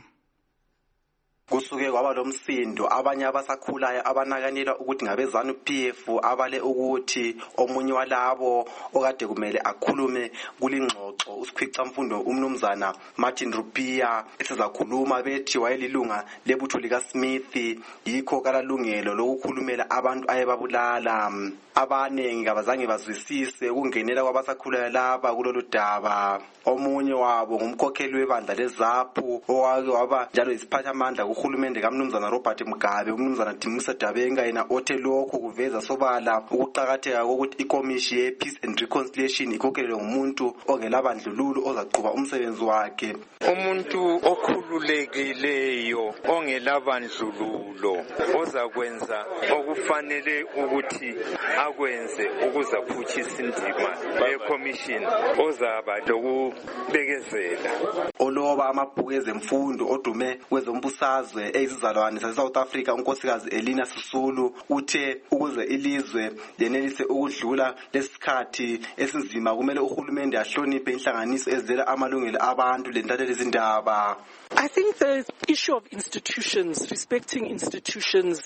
Kusuke kwaba lomsindo abanye abasakhulayo abanakanelwa ukuthi ngabeZANU P F abale ukuthi omunye walabo okade kumele akhulume kulingxoxo usikhwicamfundo umnumzana Martin Rupia esezakhuluma bethi wayelilunga lebutho lika Smith yikho kalalungelo lokukhulumela abantu ayebabulala. Abanengi kabazange bazwisise ukungenela kwabasakhulayo laba kulolu daba. Omunye wabo ngumkhokheli webandla leZAPU owake waba njalo isiphathamandla kuhulumende kaMnumzana Robert Mugabe umnumzana Dumiso Dabengwa yena othe lokho kuveza sobala ukuqhakatheka kokuthi iCommission ye-Peace and Reconciliation ikhokhelwe ngumuntu ongelabandlululo ozaqhuba umsebenzi wakhe. Umuntu okhululekileyo ongelabandlululo ozakwenza okufanele ukuthi akwenze ukuzaphutshisa indima yeCommission ozaba lokubekezela. Oloba amabhuku ezemfundo odume kwezombusazwe eyizizalwane zaseSouth Africa unkosikazi Elina Sisulu uthe ukuze ilizwe lenelise ukudlula lesikhathi esinzima kumele uhulumende ahloniphe inhlanganiso ezidlela amalungelo abantu lentatheli izindaba. I think the issue of institutions, respecting institutions and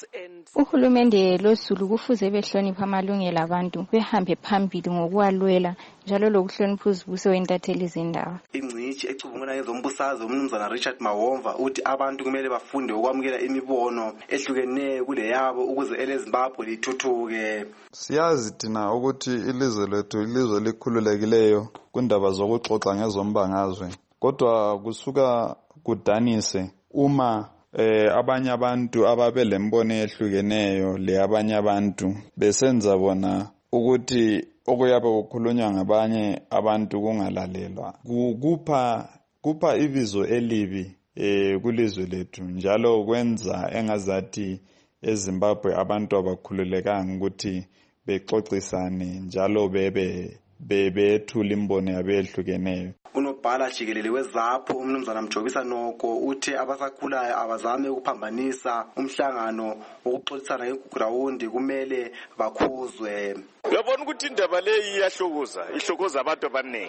Uhulumende loZulu kufuze behlonipha amalungelo abantu behambe phambili ngokuwalwela njalo lokuhlonipha uzibuso wentatheli zindaba. Ingcitshi ecubungula ngezombusazwe umnumzana Richard Mawomva uthi abantu kumele bafunde ukwamukela imibono ehlukeneyo kule yabo ukuze eleZimbabwe lithuthuke. Siyazi thina ukuthi ilizwe lethu ilizwe likhululekileyo kundaba zokuxoxa ngezombangazwe, kodwa kusuka kudanise uma Eh abanye abantu ababelembono ehlukeneyo le abanye abantu besenza bona ukuthi okuyabe kukhulunywa ngabanye abantu kungalalelwa kupha kupha ibizo elibi eh kulizwe lethu njalo kwenza engazathi eZimbabwe abantu abakhululekanga ukuthi bexoxisane njalo bebe bebethula imbono yabehlukeneyo. Unobhala jikelele weZAPHU umnumzana Mjobisa Noko uthe abasakhulayo abazame ukuphambanisa umhlangano wokuxoxisana ngegrawundi kumele bakhuzwe. Uyabona ukuthi indaba leyi iyahlokoza ihlokoza abantu abaningi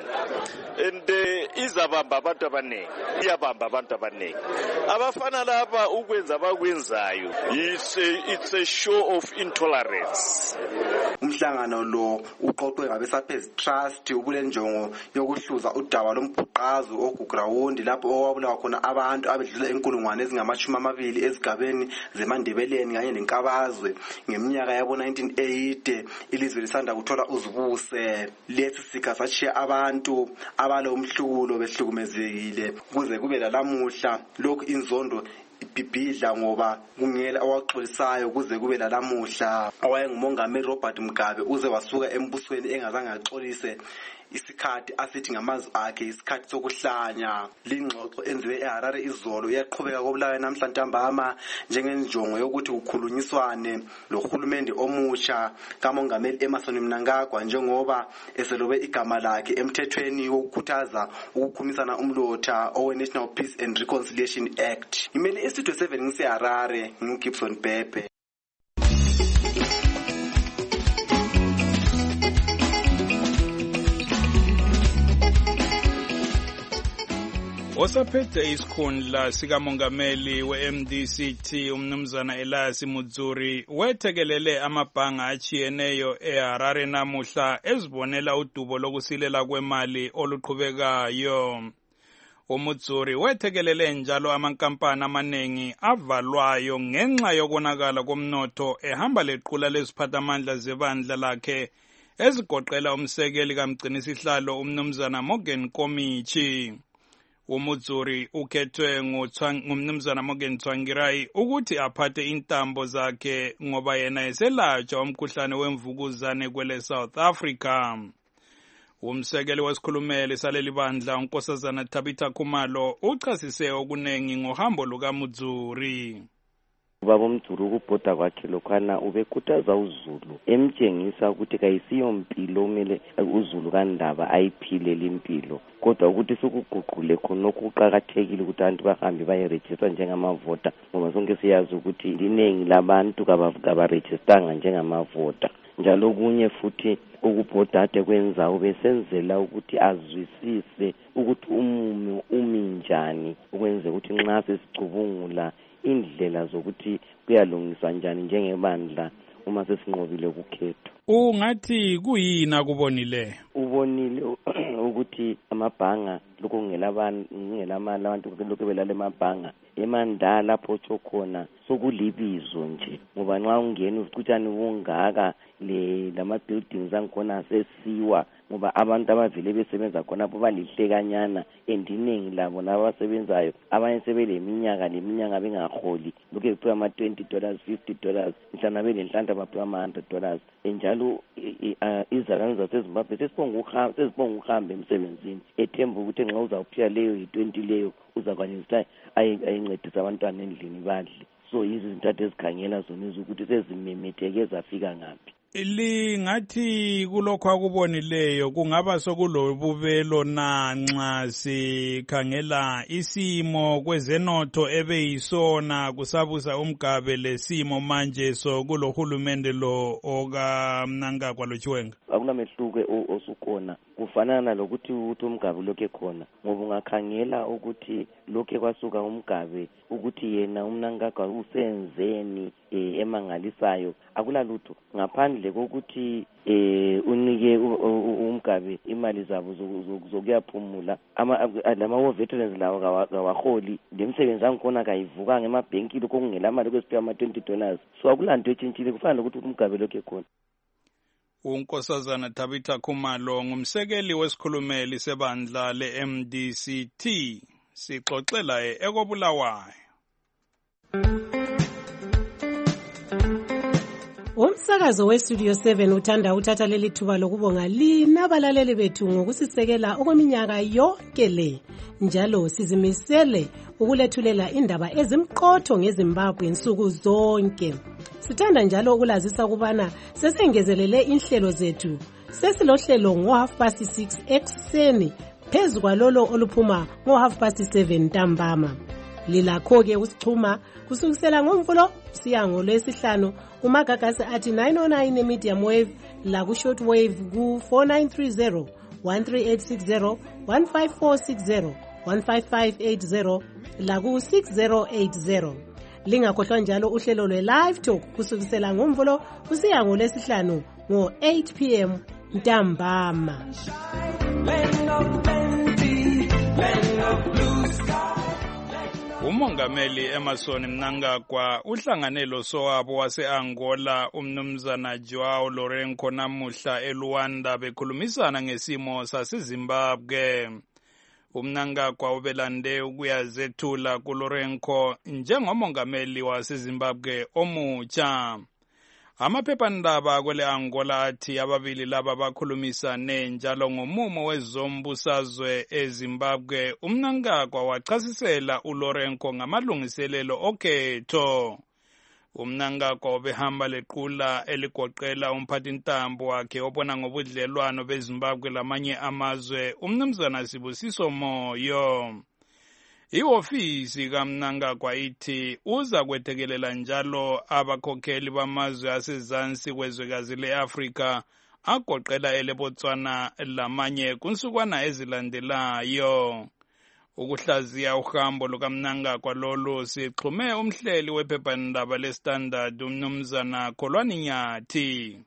and izabamba abantu abaningi iyabamba abantu abaningi abafana lapha ukwenza abakwenzayo it's a, it's a show of intolerance. Umhlangano lo uqoqwe ngabeSaphezi Trust ubulenjongo yokuhluza udaba lombhuqazo ogugrawundi lapho owabulawa khona abantu abedlula inkulungwane ezingamashumi amabili ezigabeni zeMandebeleni kanye nenkabazwe ngeminyaka yabo nineteen eighty ilizwe lisanda kuthola uzibuse. Lesi sika sachiya abantu abalo umhlukulo behlukumezekile kuze kube lalamuhla lokhu inzondo ibhibhidla ngoba kungela owaxolisayo kuze kube lalamuhla. Owayengumongameli Robert Mugabe uze wasuka embusweni engazange axolise isikhathi asithi ngamazwi akhe isikhathi sokuhlanya. Lingxoxo enziwe eHarare izolo iyaqhubeka kobulawe namhlanje ntambama njengenjongo yokuthi kukhulunyiswane lohulumende omusha kamongameli Emmerson Mnangagwa njengoba eselobe igama lakhe emthethweni wokukhuthaza ukukhumisana umlotha owe National Peace and Reconciliation Act. Imele isitho seven ngiseHarare nguGibson Bhebhe. Osaphethe isikhundla sikamongameli we-M D C T umnumzana Elias Mudzuri wethekelele amabhanga achiyeneyo eHarare namuhla ezibonela udubo lokusilela kwemali oluqhubekayo. UMudzuri wethekelele njalo amankampani amaningi avalwayo ngenxa yokonakala komnotho ehamba lequla leziphathamandla zebandla lakhe ezigoqela umsekeli kamgcinisihlalo umnumzana Morgan Komichi. UMudzuri ukhethwe ngumnumzana Morgan Tsvangirai ukuthi aphathe intambo zakhe ngoba yena eselatshwa umkhuhlane wemvukuzane kwele South Africa. Umsekeli wesikhulumeli saleli bandla unkosazana Tabitha Khumalo uchasise okunengi ngohambo lukaMudzuri. Ubaba uMdzuri ukubhoda kwakhe lokhana ubekhuthaza uZulu emtshengisa ukuthi kayisiyo impilo omele uZulu kandaba ayiphile limpilo kodwa ukuthi sokuguqule khonokho kuqhakathekile ukuthi abantu bahambe bayeregister njengamavota ngoba sonke siyazi ukuthi liningi labantu kabaregistanga njengamavota njalo kunye futhi ukubhoda ade kwenza ubesenzela ukuthi azwisise ukuthi umumo uminjani ukwenza ukuthi nxa sesicubungula indlela zokuthi kuyalungiswa njani njengebandla uma sesinqobile ukukhetha. Ungathi kuyina kubonile? Ubonile ukuthi amabhanga lokho ngelabantu ngelamali abantu lokho belala emabhanga emandala lapho chokhona sokulibizo nje ngoba nxa ungena ufuthani ungaka le lama buildings angkhona sesiwa ngoba abantu abavile besebenza khona bo balihlekanyana endiningi labo nabasebenzayo abanye sebeleminyaka leminyaka bengaholi lokho kuphiwa ama twenty dollars fifty dollars mhlana belenhlanta baphiwa ama one hundred dollars enjalo izakani zaseZimbabwe sesibonga ukuhamba sesibonga ukuhamba emsebenzini ethemba ukuthi nxa uzawuphiwa leyo yi twenty leyo uzakwanisa ayincedisa abantwana endlini badle so yizo izintathu ezikhangela zona ukuthi sezimemetheke zafika ngaphi. lingathi kulokho akubonileyo kungaba sokulobubelo na nxa sikhangela isimo kwezenotho ebeyisona kusabusa umgabe lesimo manje sokulohulumende lo okaMnangagwa loChiwenga? Akunamehluko osukhona, kufanana lokuthi ukuthi umgabe lokho khona, ngoba ungakhangela ukuthi lokho kwasuka umgabe ukuthi yena uMnangagwa usenzeni emangalisayo akulalutho ngaphandle kokuthi eh unike umgabe imali zabo zokuyaphumula ama lama veterans lawo kawaholi lemsebenzi angkhona kayivukanga emabhenki lokho kungela mali kwesiphiwa ama twenty dollars. So akulanto etshintshile, kufanele ukuthi umgabe lokho khona. uNkosazana Tabitha Khumalo ngumsekeli wesikhulumeli sebandla le-M D C T, sixoxela ekobulawayo. Umsakazo weStudio seven uthanda uthatha leli thuba lokubonga lina abalaleli bethu ngokusisekela okweminyaka yonke le. Njalo sizimisele ukulethulela indaba ezimqotho ngeZimbabwe insuku zonke. Sithanda njalo ukulazisa ukubana sesengezelele inhlelo zethu. Sesilohlelo ngo half past six ekseni phezu kwalolo oluphuma ngo half past seven ntambama. Lilakho ke usichuma kusukisela ngomvulo siya ngolwesihlanu kumagagasi athi nine oh nine medium wave la ku short wave ku four nine three zero one three eight six zero one five four six zero one five five eight zero la ku six zero eight zero. Lingakhohlwa njalo uhlelo lwe live talk kusukisela ngomvulo kusiya ngolwesihlanu ngo eight p m ntambama. Umongameli Emmerson Mnangagwa uhlanganelo sowabo wase-Angola umnumzana Joao Lourenço namuhla eLuanda bekhulumisana ngesimo saseZimbabwe. uMnangagwa ubelande ukuyazethula kuLourenço njengomongameli waseZimbabwe omutsha. Amaphephandaba kwele Angola athi ababili laba bakhulumisane njalo ngomumo wezombusazwe eZimbabwe. uMnangagwa wachasisela uLourenço ngamalungiselelo okhetho. uMnangagwa ubehamba lequla eligoqela umphathintambo wakhe obona ngobudlelwano beZimbabwe lamanye amazwe umnumzana Sibusiso Moyo. Iofisi kaMnangagwa ithi uza kwethekelela njalo abakhokheli bamazwe asezansi kwezwekazi le-Afrika agoqela eleBotswana lamanye kunsukwana ezilandelayo. Ukuhlaziya uhambo lukaMnangagwa lolu sixhume umhleli wephephandaba leStandard umnumzana Kholwani Nyathi.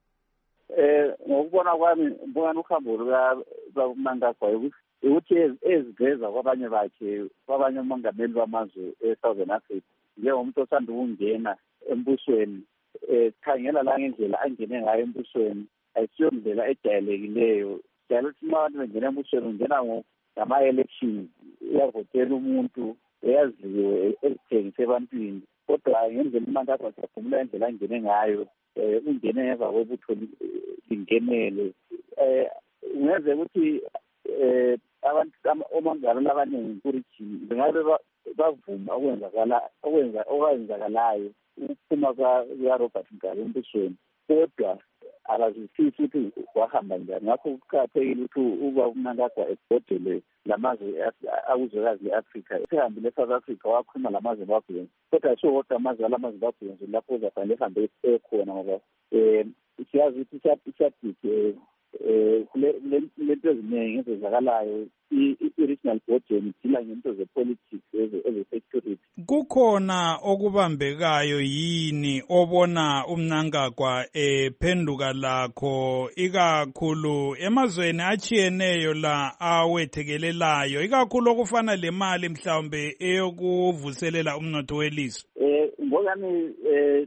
Eh ngokubona kwami ngibona uhambo lukaMnangagwa ukuthi eziveza kwabanye bakhe kwabanye umongameli bamazwe eSouthern Africa njengomuntu osanda ukungena embusweni ekhangela la ngendlela angene ngayo embusweni ayisiyo indlela ejayelekileyo. Njalo ukuthi uma abantu bengena embusweni ungena ngama-elections uyavotela umuntu eyaziwe ezithengise ebantwini, kodwa ngendlela uMnangagwa saphumula indlela angene ngayo ungene ngemva kwebutho lingenele. Ungeze ukuthi eh abantu omongameli abaningi kurijini bengabe bavuma okwenzakala okwenza okwenzakalayo ukuphuma kwaRobert Mugabe embusweni, kodwa abazwisisi ukuthi wahamba njani. Ngakho kuqakathekile ukuthi uba uMnangagwa ebhodele lamazwe akuzwekazi le-Afrika esehambile eSouth Africa wakhuluma lamazwe babhiyenzi, kodwa ayisho kodwa amazwe alamazwe babhiyenzi lapho uzafanele ehambe ekhona ngoba um siyazi ukuthi isadide eh lento eziningi ezenzakalayo. I-regional board idila ngento ze-politics eze-security. Kukhona okubambekayo yini obona uMnangagwa ephenduka lakho ikakhulu emazweni achiyeneyo la awethekelelayo, ikakhulu okufana lemali mhlawumbe eyokuvuselela umnotho welizwe? Eh ngokami eh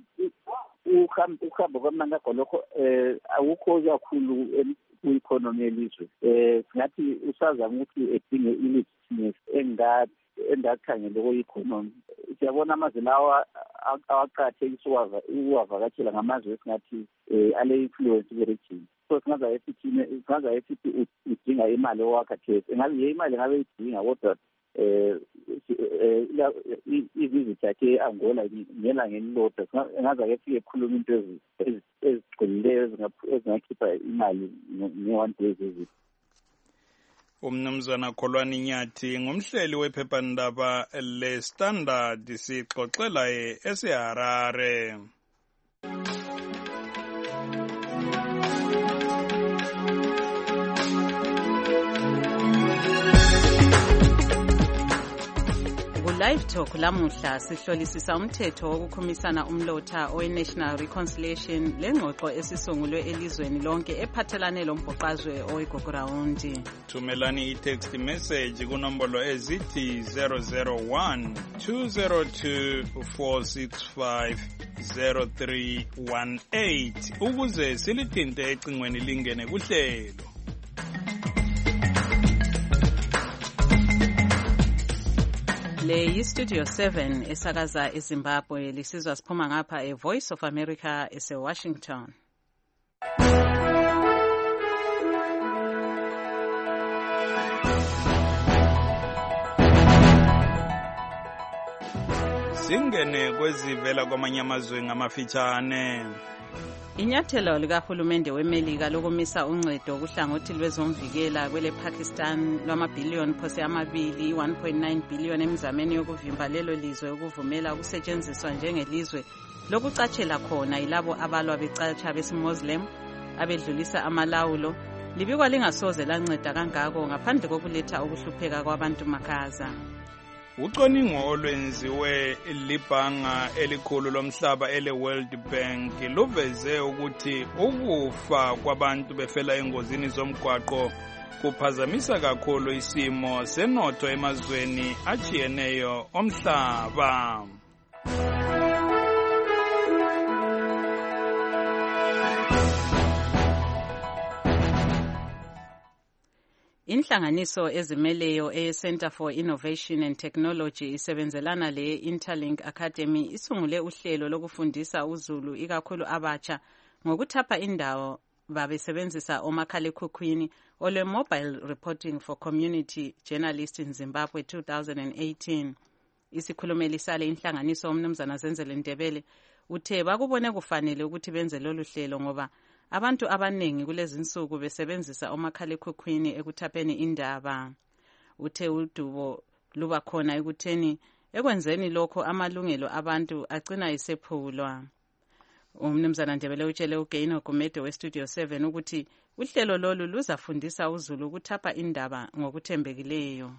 uhambo kwaMnangagwa lokho eh awukho kakhulu ku-economy yelizwe. Eh singathi usazama ukuthi edinge i-legitimacy engathi engakhangela kwe-economy. Siyabona amazwe lawa awaqakathekisa ukuwavakashela ngamazwe esingathi ale-influence kwe-region. So singaza esithi singaza esithi udinga imali owakhathesi, engabe ye imali ngabe idinga kodwa um ivisit yakhe e-Angola ngelanga elilodwa engaze ake fike ekhuluma into ezigcinileyo ezingakhipha imali nge-one day visit. Umnumzana Kholwani Nyathi ngumhleli wephephandaba le-Standard sixoxela eseHarare. Live Talk lamuhla sihlolisisa umthetho wokukhumisana umlotha owe-National Reconciliation lengxoxo esisungulwe elizweni lonke ephathelane lombhoqazwe oweGogorawundi. Thumelani i-text message kunombolo ezithi zero zero one two zero two four six five zero three one eight ukuze silithinte ecingweni lingene kuhlelo. Le yi-Studio seven esakaza eZimbabwe lisizwa siphuma ngapha e-Voice of America ese-Washington. Singene kwezivela kwamanye amazwe ngamafitshane. Inyathelo likahulumende weMelika lokumisa uncedo kuhlangothi lwezomvikela kwele Pakistan lwamabhiliyoni phose amabili one point nine billion emizameni yokuvimba lelo lizwe ukuvumela ukusetshenziswa njengelizwe lokucatshela khona yilabo abalwa becatsha besimuslim abedlulisa amalawulo libikwa lingasoze lanceda kangako ngaphandle kokuletha ukuhlupheka kwabantu makaza. Ucwaningo olwenziwe libhanga elikhulu lomhlaba ele-World Bank luveze ukuthi ukufa kwabantu befela engozini zomgwaqo kuphazamisa kakhulu isimo senotho emazweni achiyeneyo omhlaba. Inhlanganiso ezimeleyo e-Center for Innovation and Technology isebenzelana le-Interlink Academy isungule uhlelo lokufundisa uZulu ikakhulu abatsha ngokuthapha indawo babesebenzisa omakhalekhukhwini olwe-Mobile Reporting for Community Journalists in Zimbabwe two thousand eighteen. Isikhulumeli sale inhlanganiso umnumzana Zenzele Ndebele uthe bakubone kufanele ukuthi benze lolu hlelo ngoba abantu abanengi kulezi insuku besebenzisa omakhalekhukhwini ekuthapheni indaba. Uthe udubo luba khona ekutheni ekwenzeni lokho amalungelo abantu agcina esephulwa. Umnumzana Ndebele utshele uGaino Gumede we-Studio seven ukuthi uhlelo lolu luzafundisa uZulu ukuthapha indaba ngokuthembekileyo.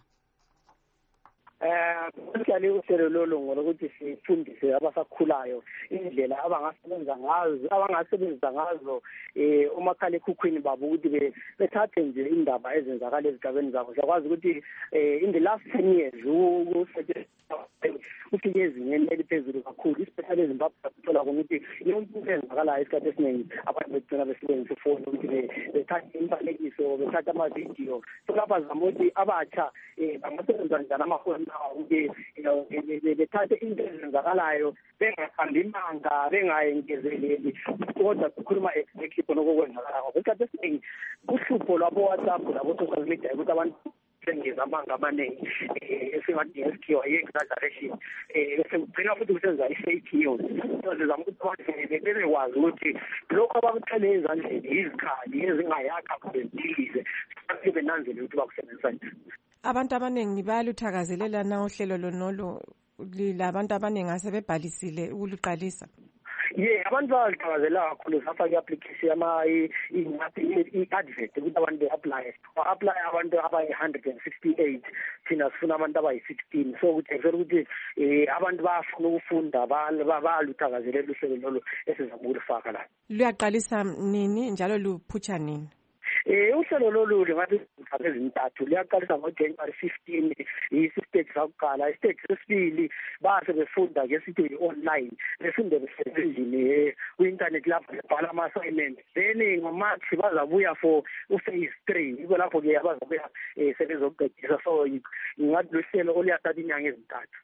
Eh kuhlale uhlelo lolu ngokuthi sifundise abasakhulayo indlela abangasebenza ngazo abangasebenzisa ngazo eh umakhalekhukhwini babo ukuthi bethathe nje indaba ezenzakala ezigabeni zabo. Yakwazi ukuthi eh in the last ten years ukusetshenziswa ufike ezingeni eliphezulu kakhulu especially eZimbabwe uthola ukuthi yonke into ezenzakalayo isikhathi esiningi abantu begcina besebenzisa ifoni ukuthi bethathe imifanekiso bethathe amavidiyo. So lapha zama ukuthi abatsha eh bangasebenza njani amafoni ukuthi bethathe into ezenzakalayo bengahambi imanga bengayengezeleli kodwa kukhuluma exactly khona okwenzakalayo. Isikhathi esiningi uhlupho lwabo WhatsApp labo social media ukuthi abantu sengeza amanga amaningi esingathi ngesikhiwa i-exaggeration sekugcina futhi kusenza i-fake news. Zizama ukuthi abantu bebekwazi ukuthi lokhu abakuthele ezandleni izikhali ezingayakha kubempilize futhi benanzele ukuthi bakusebenzisa njani. Abantu abaningi bayaluthakazelela na uhlelo lonolo labantu abaningi asebebhalisile ukuluqalisa. Yeah, abantu bayaluthakazela kakhulu safaka i-application ama i-advert ukuthi abantu be-apply apply abantu abayi one hundred sixty-eight thina sifuna abantu abayi sixteen. So kuthekisela ukuthi eh abantu bayafuna ukufunda bayaluthakazelela uhlelo lolo esizama ukulifaka la. Luyaqalisa nini njalo luphutsha nini? Eh uhlelo lolu lingathi izikhathi ezintathu liyaqalisa ngo-January fifteen i-stage sakuqala. I-stage sesibili base befunda ke sithi online befunde besebenzini ku-internet lapho bebhala ama-assignment. Then ngoMarch bazabuya for uphase three yiko lapho ke abazabuya um sebezoqedisa. So ngathi luhlelo oluyathatha inyanga ezintathu.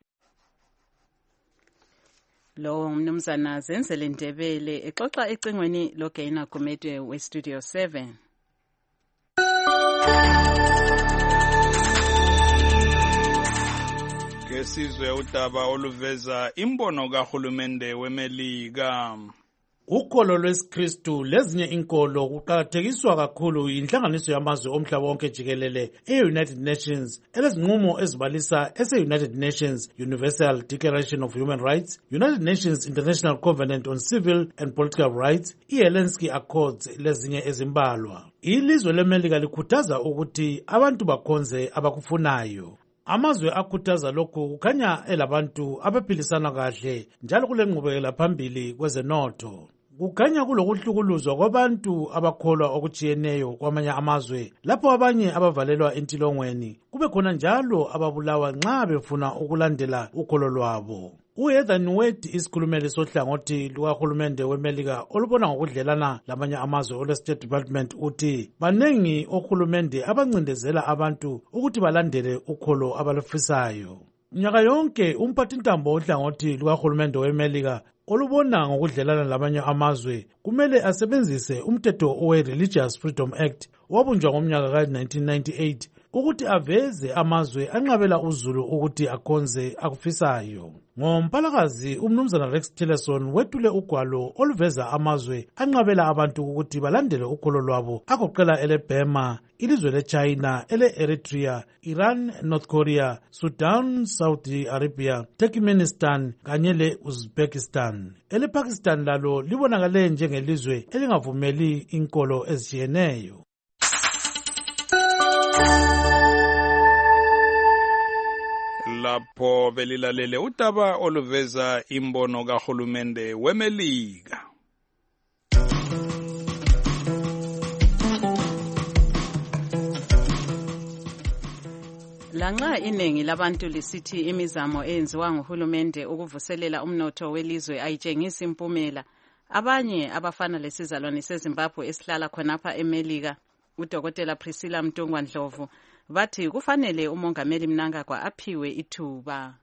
Lo mnumzana Zenzele Ndebele exoxa ecingweni loGaina Gumede we-Studio seven. ke sizwe udaba oluveza imbono kahulumende weMelika. Ukholo lwesikristu lezinye inkolo kuqakathekiswa kakhulu yinhlanganiso yamazwe omhlaba wonke jikelele e-United Nations elezinqumo ezibalisa ese-United Nations Universal Declaration of Human Rights, United Nations International Covenant on Civil and Political Rights, i-Helsinki Accords lezinye ezimbalwa. Ilizwe leMelika likhuthaza ukuthi abantu bakhonze abakufunayo. Amazwe akhuthaza lokhu kukhanya elabantu abaphilisana kahle njalo kule ngqubekela phambili kwezenotho. Kukhanya kulokuhlukuluzwa kwabantu abakholwa okujiyeneyo kwamanye amazwe lapho abanye abavalelwa entilongweni kube khona njalo ababulawa nxa befuna ukulandela ukholo lwabo. uHeather Nauert isikhulumeli sohlangothi lukahulumende weMelika olubona ngokudlelana lamanye amazwe ole-State Department uthi banengi ohulumende abancindezela abantu ukuthi balandele ukholo abalufisayo. Nyaka yonke umphathintambo ohlangothi lukahulumende weMelika olubona ngokudlelana lamanye amazwe kumele asebenzise umthetho we-Religious Freedom Act wabunjwa ngomnyaka ka nineteen ninety-eight ukuthi aveze amazwe anqabela uzulu ukuthi akhonze akufisayo. Ngompalakazi umnumzana Rex Tillerson wethule ugwalo oluveza amazwe anqabela abantu ukuthi balandele ukholo lwabo agoqela eleBurma, ilizwe leChina, ele-Eritrea, Iran, North Korea, Sudan, Saudi Arabia, Turkmenistan kanye le-Uzbekistan. ElePakistan lalo libonakale njengelizwe elingavumeli inkolo ezitshiyeneyo. Lapho belilalele udaba oluveza imbono kahulumende weMelika. Lanxa iningi labantu lisithi imizamo eyenziwa nguhulumende ukuvuselela umnotho welizwe ayitshengisi impumela, abanye abafana lesizalwane seZimbabwe esihlala khonapha eMelika, uDokotela Priscilla Mtungwa Ndlovu, bathi kufanele umongameli Mnangagwa aphiwe ithuba.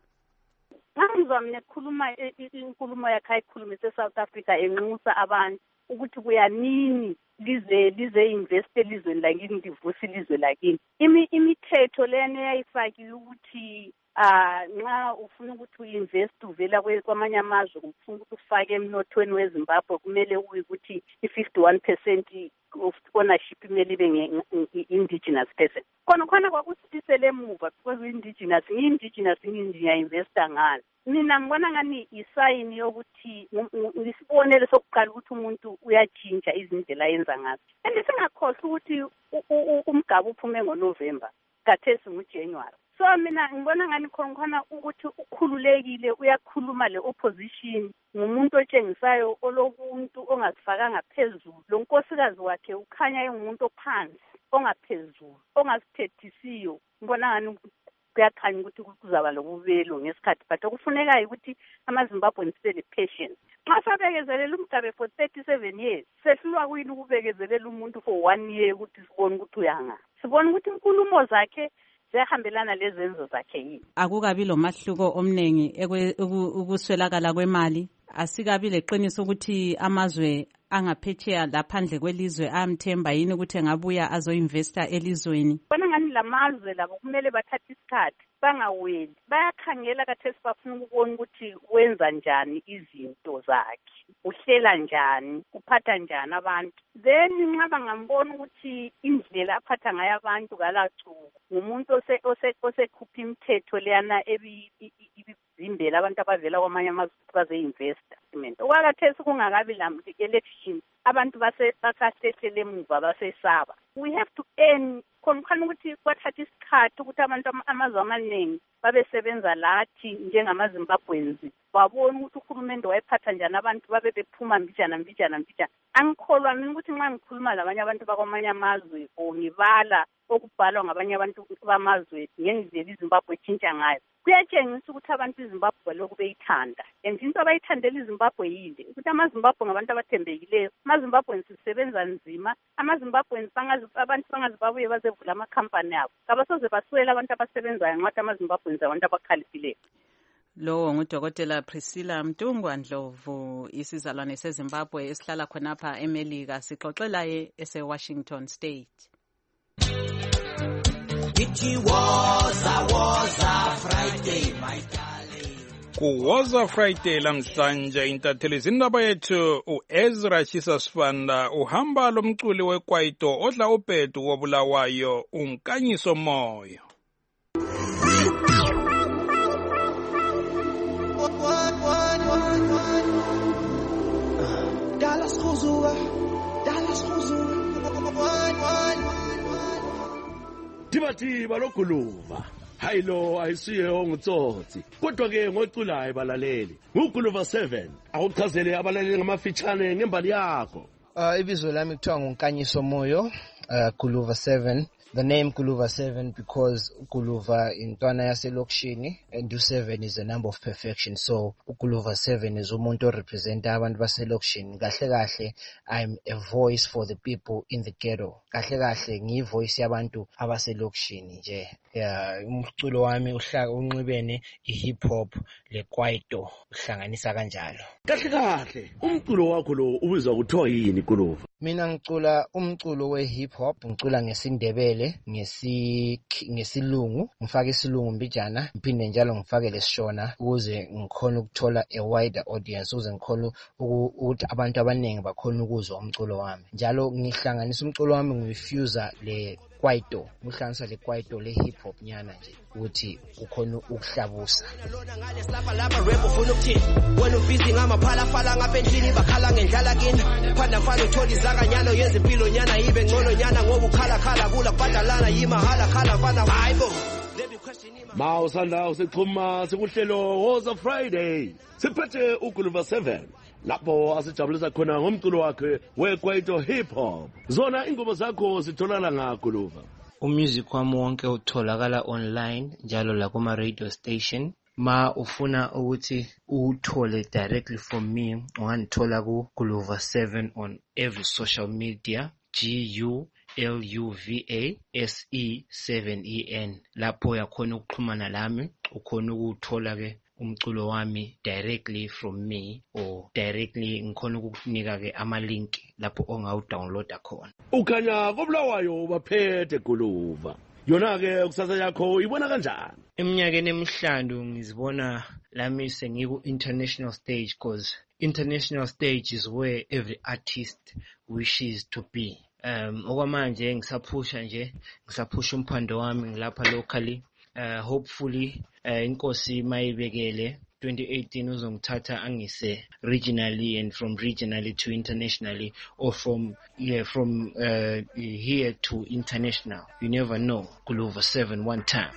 Ngizwa mina ekhuluma inkulumo yakhe ayikhulumise eSouth Africa enxusa abantu ukuthi kuyanini lize lize invest elizweni lakini livuse ilizwe lakini. Imi imithetho lena eyayifakiwe ukuthi ah nxa ufuna ukuthi uinvest uvela kwamanye amazwe ufuna ukuthi ufake emnothweni weZimbabwe kumele ukuthi i-fifty-one percent of ownership imele ibe indigenous person. Khona khona kwakusisele emuva because indigenous indigenous ngiya-investa ngalo. Mina ngibona ngani isayini yokuthi isibonelo sokuqala ukuthi umuntu uyatshintsha izindlela yenza ngazo. And singakhohlwa ukuthi umgaba uphume ngoNovember kathesi nguJanuary. So mina ngibona ngani khona ukuthi ukhululekile uyakhuluma le opposition ngumuntu otshengisayo olobuntu ongazifakanga phezulu. Lo nkosikazi wakhe ukhanya engumuntu ophansi ongaphezulu ongasithethisiyo. Ngibona ngani kuyakhanya ukuthi kuzaba lokubelo ngesikhathi but okufunekayo ukuthi amaZimbabwe sibe patient. Xa sabekezelela umgabe for thirty-seven years sehlulwa kuyini ukubekezelela umuntu for one year ukuthi sibone ukuthi uyanga. Sibone ukuthi inkulumo zakhe ziyahambelana lezenzo zakhe yini. Akukabi lomahluko omnengi ukuswelakala kwemali, asikabi leqiniso ukuthi amazwe angaphetsheya laphandle kwelizwe amthemba yini ukuthi engabuya azoinvesta elizweni. Bona ngani lamazwe labo kumele bathathe isikhathi bangaweli, bayakhangela kathesi bafuna ukubona ukuthi wenza njani izinto zakhe, uhlela njani, uphatha njani abantu. Then nxa bangambona ukuthi indlela aphatha ngayo abantu kalacuku ngumuntu ose ose osekhupha imithetho leyana ebizimbela abantu abavela kwamanye amazwe baze-investa. Okwakathesi kungakabi election abantu basasethele emuva basesaba. We have to earn khona ukuthi kwathatha isikhathi ukuthi abantu amazwe amaningi babesebenza lathi njengamaZimbabweans babona ukuthi uhulumende wayephatha njani abantu babe bephuma mbijana mbijana mbijana. Angikholwa mina ukuthi nxa ngikhuluma labanye abantu bakwamanye amazwe o ngibala okubhalwa ngabanye abantu bamazwe ngendlela iZimbabwe etshintsha ngayo kuyatshengisa ukuthi abantu iZimbabwe lokhu beyithanda. And into abayithandela iZimbabwe yile ukuthi amaZimbabwe ngabantu abathembekileyo, amaZimbabweans sisebenza nzima, amaZimbabweans abantu bangazibabuye bazevula amakhampani abo kabasoze baswele abantu abasebenzayo nxa amaZimbabweans abantu abakhaliphileyo. Lo nguDokotela Priscilla Mtungwa Ndlovu, isizalwane seZimbabwe esihlala khonapha eMelika, sixoxela ese Washington State. It was a was a Friday, my darling. Kuwoza Friday lamhlanje intatheli zindaba yethu uEzra Chisasfanda uhamba lomculi wekwaito odla upedu wobulawayo unkanyiso moyo. Dallas Khuzua, Dallas Khuzua. Tibathi baloguluva. Haylo ayisiye ongutsotsi. Kodwa ke ngoculayo balaleli. Nguguluva seven. Awuchazele abalaleli ngamafitshane ngembali yakho. Uh ibizo lami kuthiwa nguNkanyiso Moyo, uh Guluva seven. The name Guluva seven because Guluva in Twana yaselokishini and seven is a number of perfection. So Guluva seven is umuntu represent abantu baselokishini. Kahle kahle I'm a voice for the people in the ghetto. Kahle kahle ngi voice yabantu abaselokishini nje. Yeah, umculo wami uhlaka unxibene ihip hop lekwaito uhlanganisa kanjalo. Kahle kahle umculo wakho lo ubizwa kuthiwa yini Guluva? Mina ngicula umculo we hip hop, ngicula ngesindebele, ngesi ngesilungu, ngifaka isilungu mbijana, ngiphinde njalo ngifake lesishona ukuze ngikhona ukuthola a wider audience, ukuze ngikhona ukuthi abantu abaningi bakhona ukuzwa umculo wami. Njalo ngihlanganisa umculo wami ngifuse le kwaito, ngihlanganisa le kwaito le hip hop nyana nje ukuthi ukhona ukuhlabusa. Wena ubizi ngamaphala fala ngapendlini bakhala ngendlala kini phanda fala utholi zakanyalo yenza impilo nyana ibe ngcono nyana ngoba ukhala khala kula kubadalana yimahala khala fana hayibo. Ma usanda usixhuma sikuhlelo Woza Friday. Siphethe uGuluva seven. Lapho asijabulisa khona ngomculo wakhe wekwaito hip hop. Zona ingoma zakho sitholana ngaGuluva. Umusic wami wonke utholakala online njalo la kuma radio station. Ma ufuna ukuthi uthole directly from me, ungangithola ku Guluva seven on every social media, G U L U V A S E seven E N. Lapho yakhona ukuxhumana lami, ukhona ukuthola ke umculo wami directly from me or directly ngikhona ukukunika ke ama link lapho ongawudownloada khona. Ukhanya kobulawayo baphethe Guluva. Yona ke kusasa yakho ibona kanjani? Eminyakeni emihlanu ngizibona lami sengiku international stage because international stage is where every artist wishes to be. Um okwamanje ngisaphusha nje ngisaphusha umphando wami ngilapha locally. Uh, hopefully uh, inkosi mayibekele twenty eighteen uzongithatha angise regionally and from regionally to internationally or from yeah from uh, here to international. You never know. Guluva seven one time.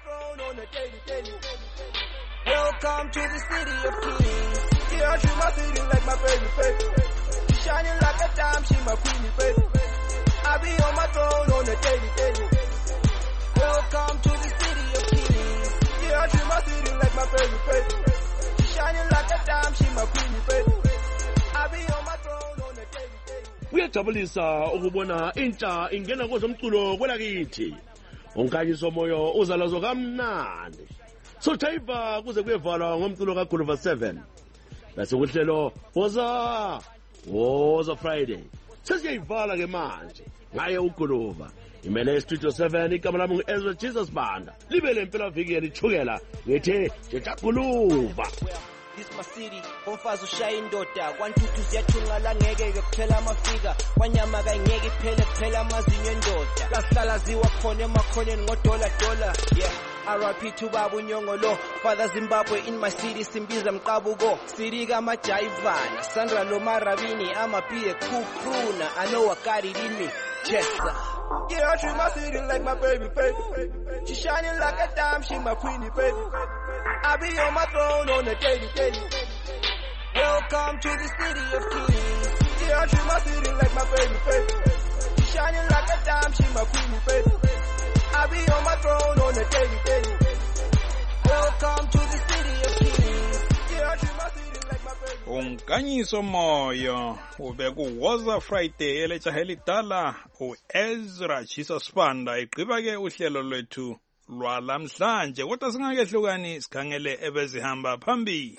Welcome to the city of kings. Yeah, she my city like my baby baby. She shining like a dime, she my queenie baby. I be on my throne on a daily daily. Welcome to the city of kings. Yeah, she my city like my baby baby. She shining like a dime, she my queenie baby. I be on my throne on a daily daily. Kuyajabulisa ukubona intsha ingena kwezomculo kwelakithi. Unkanyiso Moyo uzalazo kamnandi. So Taifa kuze kuyevalwa ngomculo kaGuluva seven. Bese kuhlelo Woza Woza Friday. Sesiyivala ke manje. Ngaye uGuluva. Imele Studio seven igama lami nguEzra Chisasfanda. Libele impela viki yelichukela ngethe Guluva. This my city, umfazi ushaya indoda, kwantutu ziyathunqala ngeke ke kuphela amafika, kwanyama kayingeke iphele kuphela amazinyo endoda. Lasihlala ziwa khona emakhoneni ngodola dola. Yeah. R I P to Babu Nyongolo, Father Zimbabwe in my city, Simbiza Mkabugo, City Gama Jaivana, Sandra Loma Ravini, I'ma be a cool crooner, I know I got it in me, Chester. Yeah, she my city like my baby, baby. She shining like a dime, she my queenie, baby. I be on my throne on a daily, daily. Welcome to the city of kings. Yeah, she my city like my baby, baby. She shining like a dime, she my queenie, baby. I be on my throne on a daily, daily. Welcome to the city of kings. Yeah, she my city like my baby. Unkanyiso Moyo ubeku Woza Friday elecha helidala uEzra Chisasfanda igqiba ke uhlelo lwethu lwalamhlanje kodwa singakehlukani sikhangele ebezihamba phambili.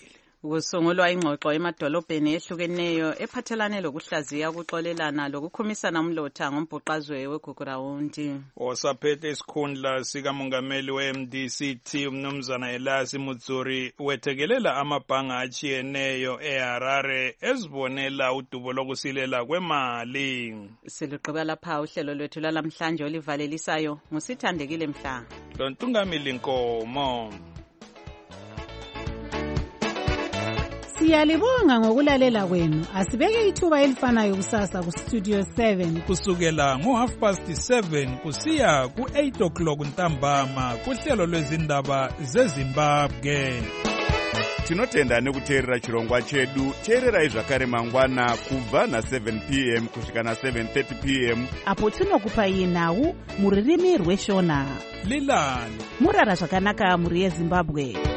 Kusungulwa ingxoxo emadolobheni ehlukeneyo ephathelane lokuhlaziya ukuxolelana lokukhumisana umlotha ngombhuqazwe weGugurawundi. Osaphethe isikhundla sikamongameli we-M D C T umnumzana Elasi Mutsuri wethekelela amabhanga achiyeneyo eHarare ezibonela udubo lokusilela kwemali. Siluqhubeka lapha uhlelo lwethu lalamhlanje olivalelisayo ngusithandekile Mhla. Lontungamili Nkomo. Siyalibonga ngokulalela kwenu. Asibeke ithuba elifanayo kusasa ku Studio seven kusukela ngo half past seven kusiya ku eight o'clock ntambama kuhlelo lwezindaba zeZimbabwe. Tinotenda nekuteerera chirongwa chedu. Teererai zvakare mangwana kubva na seven p m kusvika na seven thirty p m apo tinokupai nhau muririmi rweshona. Lilani murara zvakanaka muri yeZimbabwe.